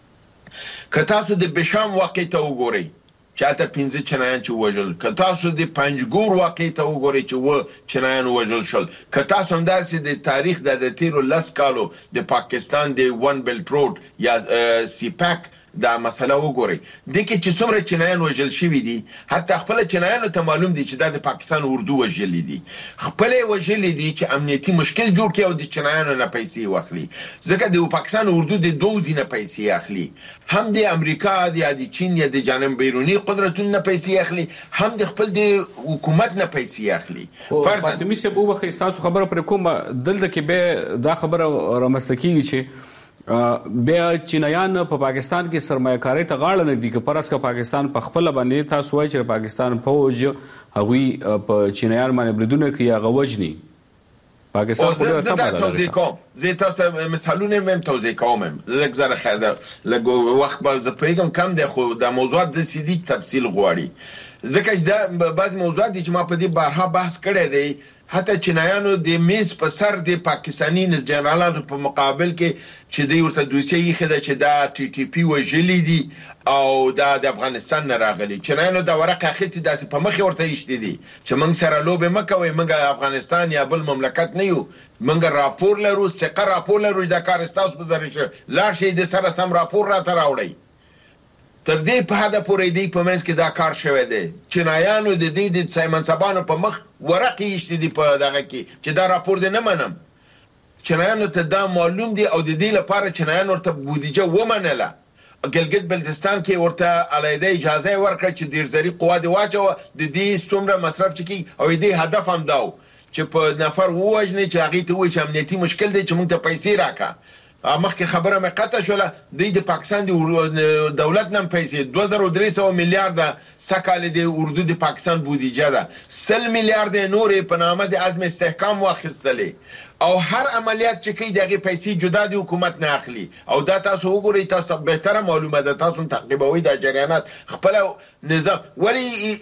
که تاسو د بشام واقع ته وګورئ چاته پنځه چنایان چې وژل که تاسو د پنځګور واقع ته وګورئ چې و چنایان وژل شول که تاسو هم داسې د تاریخ د تیرو لس کالو د پاکستان د ون بیلټ روډ یا سی پاک دا مسله وګورئ د کې چې څومره چنایان وژل شوي دي حتی خپل چنایانو ته معلوم دي چې دا د پاکستان اردو وژلي دي خپل وژلي دي چې امنیتي مشکل جوړ کړي او د چنایانو نه پیسې واخلي ځکه د پاکستان اردو د دوزي نه پیسې اخلي هم د امریکا د چین یا د جانب بیرونی قدرتونو نه پیسې اخلي هم د خپل د حکومت نه پیسې اخلي. فرض فاطمی صاحب وبخښئ تاسو خبره پر کومه دلته کې به دا خبره رامسته کیږي چې بیا چینایان په پاکستان کې سرمایه‌کاري ته غاړه نه دي که پرس کا پاکستان په خپل باندې تاسو وایي چې پاکستان فوج هغوی په چینایان باندې بریدونه کوي هغه وجني پاکستان خو ته دا توضیح کوم زه تاسو مثالونه مم توضیح کوم لږ زره خیر ده لږ وخت به زه پیغام کم ده خو د موضوعات د سیدی تفصیل غواړي ځکه چې دا بعض موضوعات دي چې ما په دې بارها بحث کړی دی حتی چینایانو د میز په سر د پاکستانی نس جنرالانو په مقابل کې چې دوی ورته دوسیه یې خده چې دا ټي ټي پی وژلي دي او دا د افغانستان نه راغلي چینایانو دا ورقه اخیستې داسې په مخ ورته ایښتې دي چې موږ سره لوبې مه کوئ موږ افغانستان یا بل مملکت نه یو موږ راپور لرو ثقه راپور لرو دا کار ستاسو په ذریعه شو لاړ شئ د سره سم راپور راته راوړئ. تر دې په حد پورې دی په منځ کې دا کار شوی دی چینایانو د دې د سیمنصبانو په مخ ورقې ایښتې دي په دغه کې چې دا راپور دې نه منم. چینایانو ته دا معلوم دي او د دې لپاره چینایان ورته بودیجه ومنله ګلګت بلتستان کې ورته علیحده اجازه ورکړه چې ډیرزري قوا دې واچوه د دې څومره مصرف چکي او دې هدف هم دا چې په نفر ووجني چې هغې ته وایي چې امنیتي مشکل دی چې موږ ته پیسې راکړه. مخکې خبره مې قطع شوله دوی د پاکستان د دولت نه پیسې دوه زره درې سوه میلیارده سکهاله د اردو د پاکستان بودیجه ده سل میلیارده نورې په نامه د عزم استحکام واخیستلې او هر عملیات چې کوي دغه پیسې جدا د حکومت نه اخلي او دا تاسو وګورئ تاسو بهتره معلومه ده تاسو تعقیبوي د جریانات خپل نظام ولی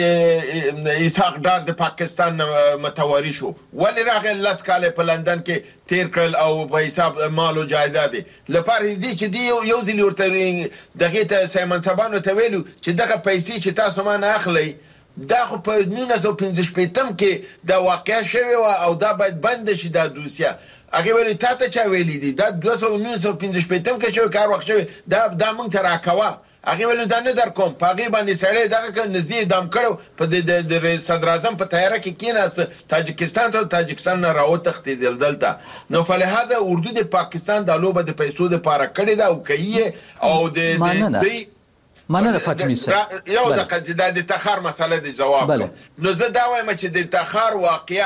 اسحاق ډار د پاکستان متواری شو ولی راغی لاس کاله په لندن کې تیر کړل او په حساب مال او جایداد لپاره دي چې دی یو ځل ورته دغه ته سیمنصبانو ته ویلو چې دغه پیسې چې تاسو ما نه اخلي دا خو په نولس سوه پنځه شپېتم کې دا واقع شوی او دا باید بند شي دا دوسیه هغه ویلي تا ته چا ویلي دي دا نولس سوه پنځه شپېتم کې شوی کار وخت شوی دا دا موږ ته راکوه هغه ویلي دا نه در کوم په هغې باندې سړی دغه نږدې اعدام کړو په د صدر اعظم په طیاره کې کېناست تاجکستان ته تاجکستان نه راوتښتېدل دلته. نو فلهذا اردو د پاکستان دا لوبه د پیسو دپاره کړې ده او کوي او د مننه فاطمی صاحب یو دقیقه د تخار مسله د جواب نو زه دا وایم چې د تخار واقعیا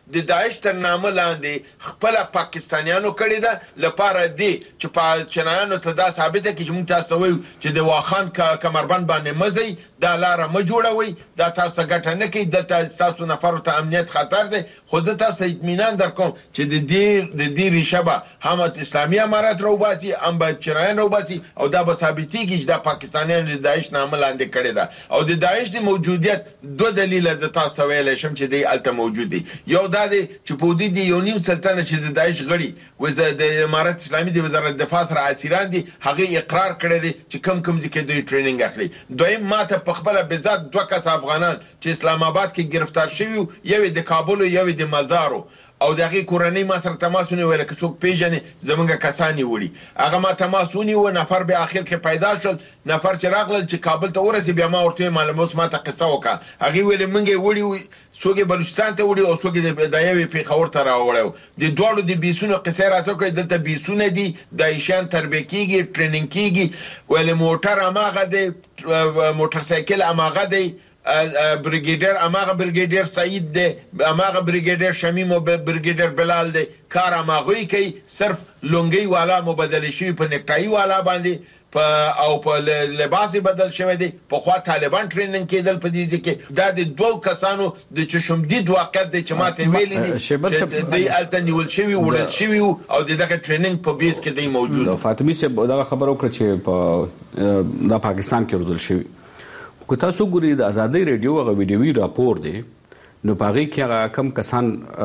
د داعش تر نامه لاندې خپل پاکستانیانو کړی ده لپاره دی چې په چنایانو ته دا ثابته کړي چې موږ تاسو وایو چې د واخان کمربند باندې مزي دا لار ما جوړوي دا تاسو ګټه نه کوي د تاسو نفر ته امنیت خطر دی خو زه تاسو اطمینان درکوم چې د دې د دې ریشبه هم اسلامي امارات روباسي هم به چنایان روباسي او دا به ثابتېږي چې دا پاکستانیانو د داعش نامه لاندې کړی ده او د داعش د موجودیت دوه دلیل زه تاسو ویل شم چې دی الته موجود دی یو دا دی چې په دې دی یو نیم سلطنت چې د داعش غړي وزارت د امارات اسلامي د وزارت دفاع سره اسیران دي هغه اقرار کړی دی چې کم کم ځکه دوی ټریننګ اخلي دویم ماته په خپل بذات دوه کس افغانان چې اسلام آباد کې گرفتار شوی یو د کابل یو د مزارو او دغه کورنۍ ما سره تماس ونیول که څوک پیژنې زمونږ کسانی وړي هغه ما تماس ونیو نفر به اخر کې پیدا شول نفر چې راغلل چې کابل ته ورسې بیا ما ورته معلومات ما ته قصه وکړه هغه ویل منګه وړي څوک بلوچستان ته وړي او څوک د دایوي پیښور ته راوړو د دوړو د بیسونو قصه راته کوي دلته بیسونه دي د ایشان تربیه کیږي ټریننګ کیږي ول موټر اماغه دی موټر سایکل اماغه دی بریګیډر اماغه بریګیډر سعید دی اماغه بریګیډر شمیم او بریګیډر بلال دی کار اماغه کوي صرف لونګي والا مبادله شي په نکټای والا باندې په او په لباس بدل شوی دی په خوا طالبان ټریننګ کېدل په دې کې دا د دوه کسانو د چشمدید واقعیت دی چې ماته ویل دي چې د التنیول شوی وړل شوی او دغه ټریننګ په بیس کې دی موجود فاطمی صاحب دا خبر وکړه چې په د پاکستان کې روزل شوی کو تاسو ګورئ د ازادي رادیو غو ویډیوي راپور دی نو پاغي کې کم کسان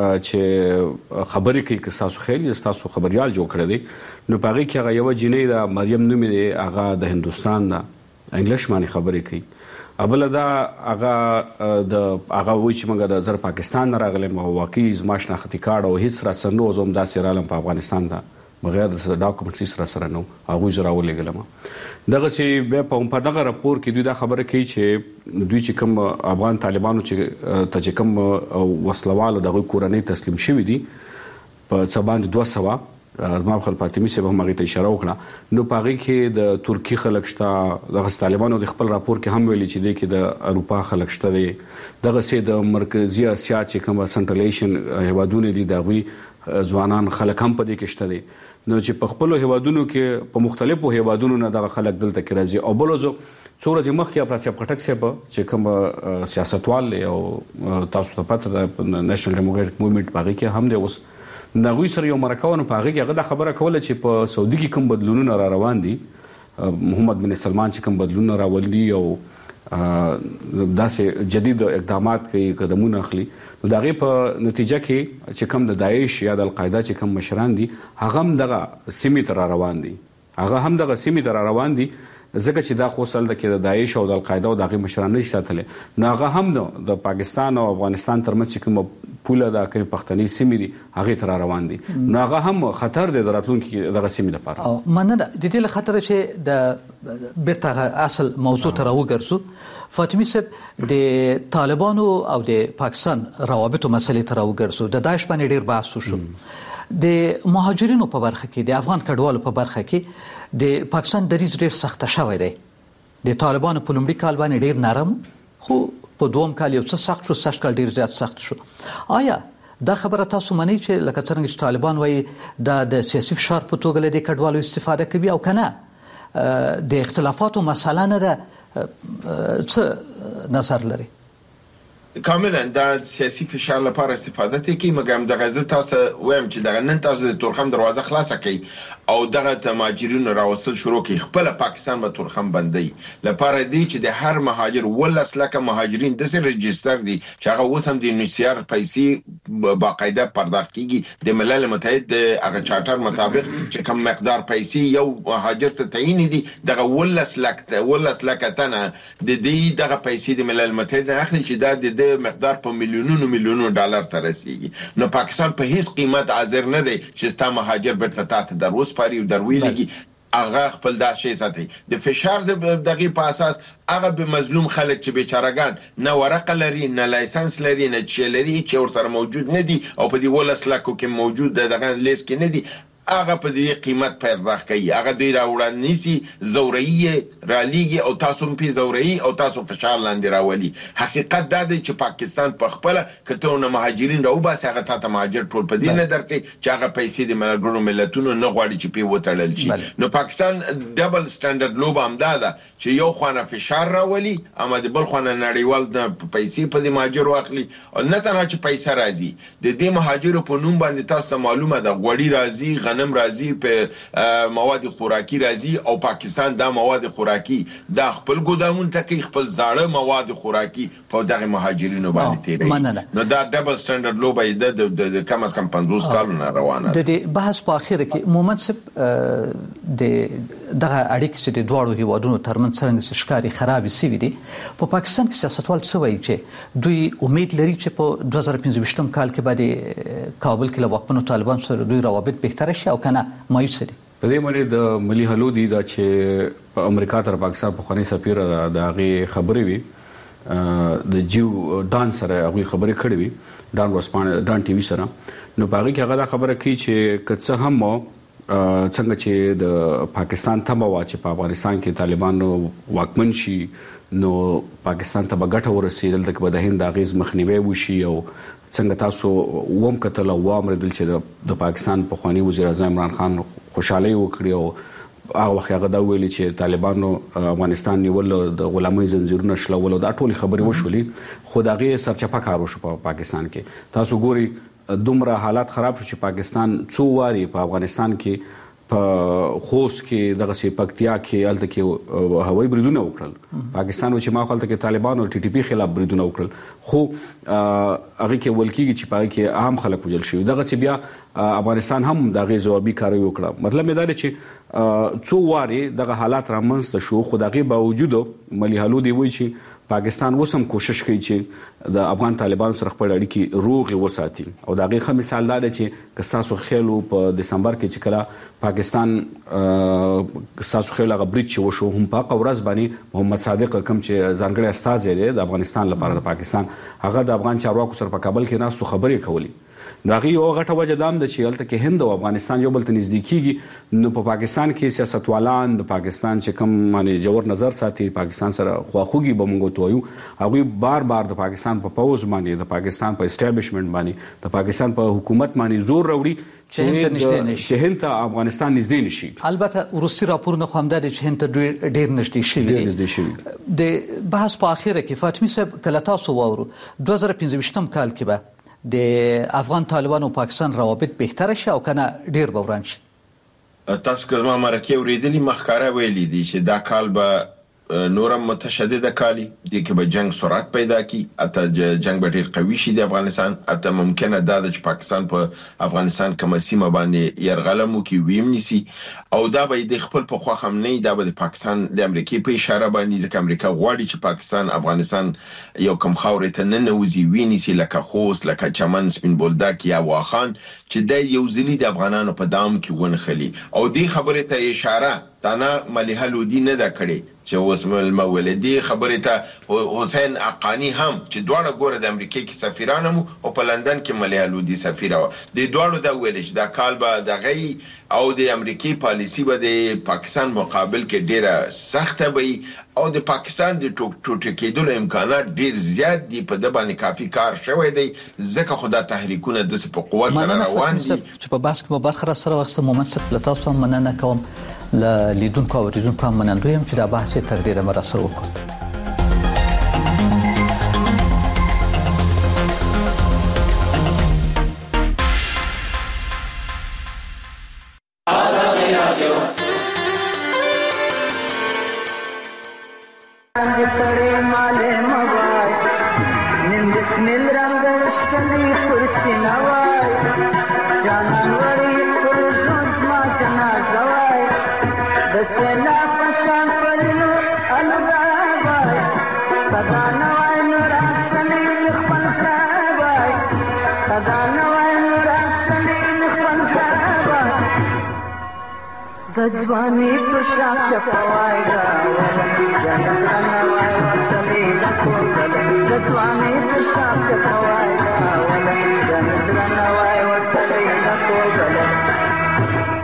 چې خبرې کوي که تاسو خیال تاسو خبريال جوړ کړی دی نو پاغي کې هغه یو جنې دا مریم نومي دی هغه د هندستان دا انګلیش باندې خبرې کوي ابل دا هغه د هغه وی چې موږ د زر پاکستان راغلی مو واقعي زماشنا ختی کارت او هیڅ را سره نو زوم داسې رالم په افغانستان دا بغیر د ډاکومنټس سره سره نو هغه زرا ولګلم دغه چې به په دغه راپور کې دوی دا خبره کوي چې دوی چې کوم افغان طالبانو چې ته چې کوم وسلوال دغه کورنۍ تسلیم شوی دي په سباند دوه سوا زما خپل فاطمی صاحب هم هغه ته اشاره وکړه نو پاغي کې د ترکی خلک شته د طالبانو د خپل راپور کې هم ویلي چې د کې د اروپا خلک شته دي دغه سي د مرکزی اسیا چې کوم سنټرل ایشین هیوادونه دي دغه ځوانان خلک هم په دې کې شته دي نو چې په خپل هیوادونو کې په مختلفو هیوادونو نه دغه خلک دلته کې راځي او بلوزو څو ورځې مخکې افراس پټک صاحب چې کوم سیاستوال او تاسو ته پته د نېشنل ډیموکراټک موومېنټ باغی کې هم دی اوس نغوی سره یو مرکونه په هغه کې هغه د خبره کوله چې په سعودي کې کوم بدلونونه را روان دي محمد بن سلمان چې کوم بدلونونه راولي او داسې جدید اقدامات کوي قدمونه اخلي نو دغه په نتیجه کې چې کوم د داعش یا د القاعده چې کوم مشران دي هغه هم دغه سیمې تر روان دي هغه هم دغه سیمې تر روان دي ځکه چې دا خو سل د کې د داعش او د القاعده او دغه مشران نه ساتلې نو هغه هم د پاکستان او افغانستان ترمنځ چې کوم پوله د کوم پښتني سیمې دي هغه تر روان دي نو هغه هم خطر دی دراتلونکو دغه سیمې لپاره او مننه د دې له خطر چې د بیرته اصل موضوع ته راوګرځو فاطمی صاحب د طالبانو او د پاکستان روابطو مسلې ته راوګرځو د داعش باندې ډیر بحث وشو د مهاجرینو په برخه کې د افغان کډوالو په برخه کې د پاکستان دریځ ډیر سخت شوی دی د طالبانو په لومړي کال باندې ډیر نرم خو په دوم کال یو څه سخت شو سخت کال ډیر زیات سخت شو آیا دا خبره تاسو منئ چې لکه څنګه چې طالبان وایي د سیاسي فشار په توګه له کډوالو استفاده کوي او کنه د اختلافاتو مسله نه ده څه نظر لري کاملا دا سیاسي فشار لپاره استفاده کوي مګم د غزه تاسو وایم چې دغه نن تاسو د تورخم دروازه خلاصه کړي او دغه مهاجرینو راوستل شروع کړي خپل پاکستان به تورخم بندي لپاره دی چې د هر مهاجر ولس لکه مهاجرین د سر ريجستر دي چې هغه وسم د نوسیار پیسې باقاعده پرداخت کیږي د ملل متحد د هغه چارټر مطابق چې کوم مقدار پیسې یو مهاجر ته تعین دي دغه ولس لکه ولس لکه تنه د دې دغه پیسې د ملل متحد اخلي چې دا د مقدار په میلیونونو میلیونونو ډالر ته رسیږي نو پاکستان په هیڅ قیمت حاضر نه دی چې ستا مهاجر بیرته تاسو دروس پاري او درويلږي هغه خپل دا شی ساتي د فشار د دغه په اساس هغه به مظلوم خلک چې بیچارهګان نه ورقه لري نه لایسنس لري نه چې لري چې ورسره موجود نه دي او په دې ولس لکو کې موجود دغه لیست کې نه دي هغه په دې قیمت پرداخت کوي، هغه دوی راوړل نيسي زوري رالیږي او تاسو په زوري او تاسو فشار لاندې راولي. حقیقت دا دی چې پاکستان په خپل کته نه مهاجرین راو باسي، هغه ته مهاجر ټول په دې نه درته چې هغه پیسې د ملګرو ملتونو نه غواړي چې په وټړل شي. نو پاکستان ډبل سټانډرډ لوب هم دا ده چې یو خوانه فشار راولي اما د بل خوانه نړیوال د پیسې په دې مهاجر واخلي، او نه تنها چې پیسې راځي د دې مهاجرو په نوم باندې تاسو معلومه ده غوړی راځي، غنم راځي، په مواد خوراکي راځي، او پاکستان دا مواد خوراکي دا خپل ګودامون ته کې خپل زاړه مواد خوراکي په دغه مهاجرینو باندې تیري. نو دا ډبل سټانډرډ لوب دی د کم از کم پنځوس کالونو روانه ده. د بحث په اخر کې مومن صاحب د دغه اړیکې چې د دواړو هیوادونو ترمنځ څنګه ښکاري خراب شوي دي، په پاکستان کې سیاستوال څه وایي چې دوی امید لري چې په دوه زره پنځه کال کې باندې کابل کې له واکمنو طالبان سره دوی روابط بهتر شي او کنه مایوس دي. په دې باندې د ملي حلو دي دا چې په امریکا تر پاکستان په خاني سفیر د هغه خبرې وي د جیو ډان سره هغه خبرې کړې وي، ډان وسپان ډان ټي وي سره. نو باغی کې هغه خبره کوي چې کڅه هم څنګه چې د پاکستان تمه وا چې په افغانستان کې طالبانو واکمن شي نو پاکستان ته به ګټه ورسي، دلته کې به د هند اغیز مخنیوي وشي. او څنګه تاسو ووم کتل او وامر دل چې د پاکستان په خواني وزیر اعظم عمران خان خوشاله وکړي او هغه وخت هغه دا ویلي چې طالبانو افغانستان نیول د غلامۍ زنجیرونه شلول، دا ټول خبرې وشولې، خو دا غي سرچپه کار وشو په پاکستان کې. تاسو ګوري دومره حالات خراب شو چې پاکستان څو واري په افغانستان کې په خوست کې دغه سي پکتیا کې الته کې هوایي بریدونه وکړل. پاکستان و چې ما خپل ته طالبان او ټي ټي پی خلاف بریدونه وکړل، خو هغه کې ولکیږي چې پای کې عام خلک وجل شي. دغه سي بیا افغانستان هم دغه جوابي کاروي وکړه. مطلب دا دی چې څو واري دغه حالات رامنځته شو، خو دغه باوجود ملي حلو دی وایي چې پاکستان وسم کوشش کوي چې د افغان طالبانو سره خپل اړیکې روغې وساتي. او دا غي مثال دا دی چې کستاسو خېلو په دسمبر کې چې کله پاکستان کستاسو خېلو غ بریټ شو شو هم په قورز باندې محمد صادق کوم چې ځانګړی استاد دی د افغانستان لپاره د پاکستان، هغه د افغان چارواکو سره په کابل کې ناستو خبرې کولی. داغي یو غټه وجه دام د چې الته کې هند او افغانستان یو بل ته نږدې کیږي. نو په پاکستان کې سیاستوالان د پاکستان چې کوم معنی جوړ نظر ساتي پاکستان سره خواخوږي بمونږ ته وایو، هغه بار بار د پاکستان په پاوز باندې، د پاکستان په اسټابلیشمنت باندې، د پاکستان په حکومت باندې زور راوړي چې هند ته افغانستان نږدې نشي. البته ورستي راپورونه خو هم د هند ته ډېر نږدې شي ډېر نږدې شي. د بحث په اخر کې فاطمه صاحب کله تاسو وورو دوه زره پنځه کال کې به د افغان طالبانو پاکستان روابط بهتر شي او کنه ډیر به وران شي؟ تاسو کومه مرکه ورېدلی مخکاره ویلي دي چې دا کال به نورم متشدده کالی دی کې به جنگ سرعت پیدا کی، اته جنگ به ډیر قوي شي د افغانستان، اته ممکنه دا چې پاکستان په افغانستان کومه سیمه باندې يرغلمو کې ویم نسی، او دا به د خپل په خوا هم نه، دا به د پاکستان د امریکای په اشاره باندې ځکه امریکا غواړي چې پاکستان افغانستان یو کم خاورې ته نه نوځي ویني لکه خوست، لکه چمن، سپین بولدک یا واخان، چې د یو ځلی د افغانانو په دام کې ونخلي. او دې خبره ته اشاره تانا ملي حلو دي نه دا کړي چې اوس مولدي خبره ته حسین اقانی هم چې دواړه ګوره د امریکای کې سفیرانو او په لندن کې ملي حلو دي سفیر و د دواړو دا ویل چې دا کال به دغه او د امریکای پالیسی به د پاکستان مقابل کې ډیره سخته وي، او د پاکستان د ټوټه کېدلو امکانات ډیر زیات دي. په د باندې کافي کار شوی دی ځکه خدا تحریکونه د په قوت سره روان دي. چې په بحث کې مبارخه سره وخت مومنت څخه تاسو مننه کوم ل لیدونکو او ریدونکو منندویم چې دا بحث تر دې د مرسته وکړو. ځواني پر شاپ چپوای راول جنان وای وتلی لکول ځواني پر شاپ چپوای راول جنان وای وتلی لکول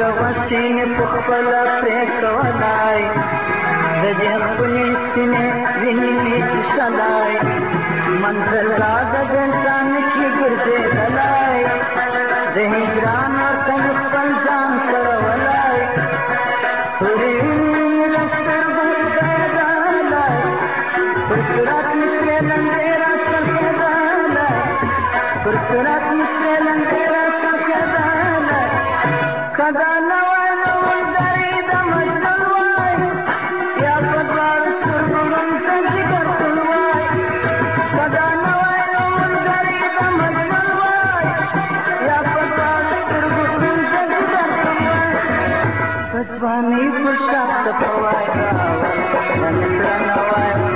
وسین په خپل پرې کولای د دې خپلې سینې ویني چې شلای منزل را د انسان کې ګرځېدلای د هجران ورته خپل ځان کړولای سوري لستر ګرځېدلای پر صورت مې لنډېرا څرګندلای پر صورت مې لنډېرا څرګندلای کدا نو نو درې د مجنون وای یا په بار سرورم څه ذکر وای کدا نو نو درې د مجنون وای یا په بار سرورم څه ذکر وای پسوانی په شخص په وای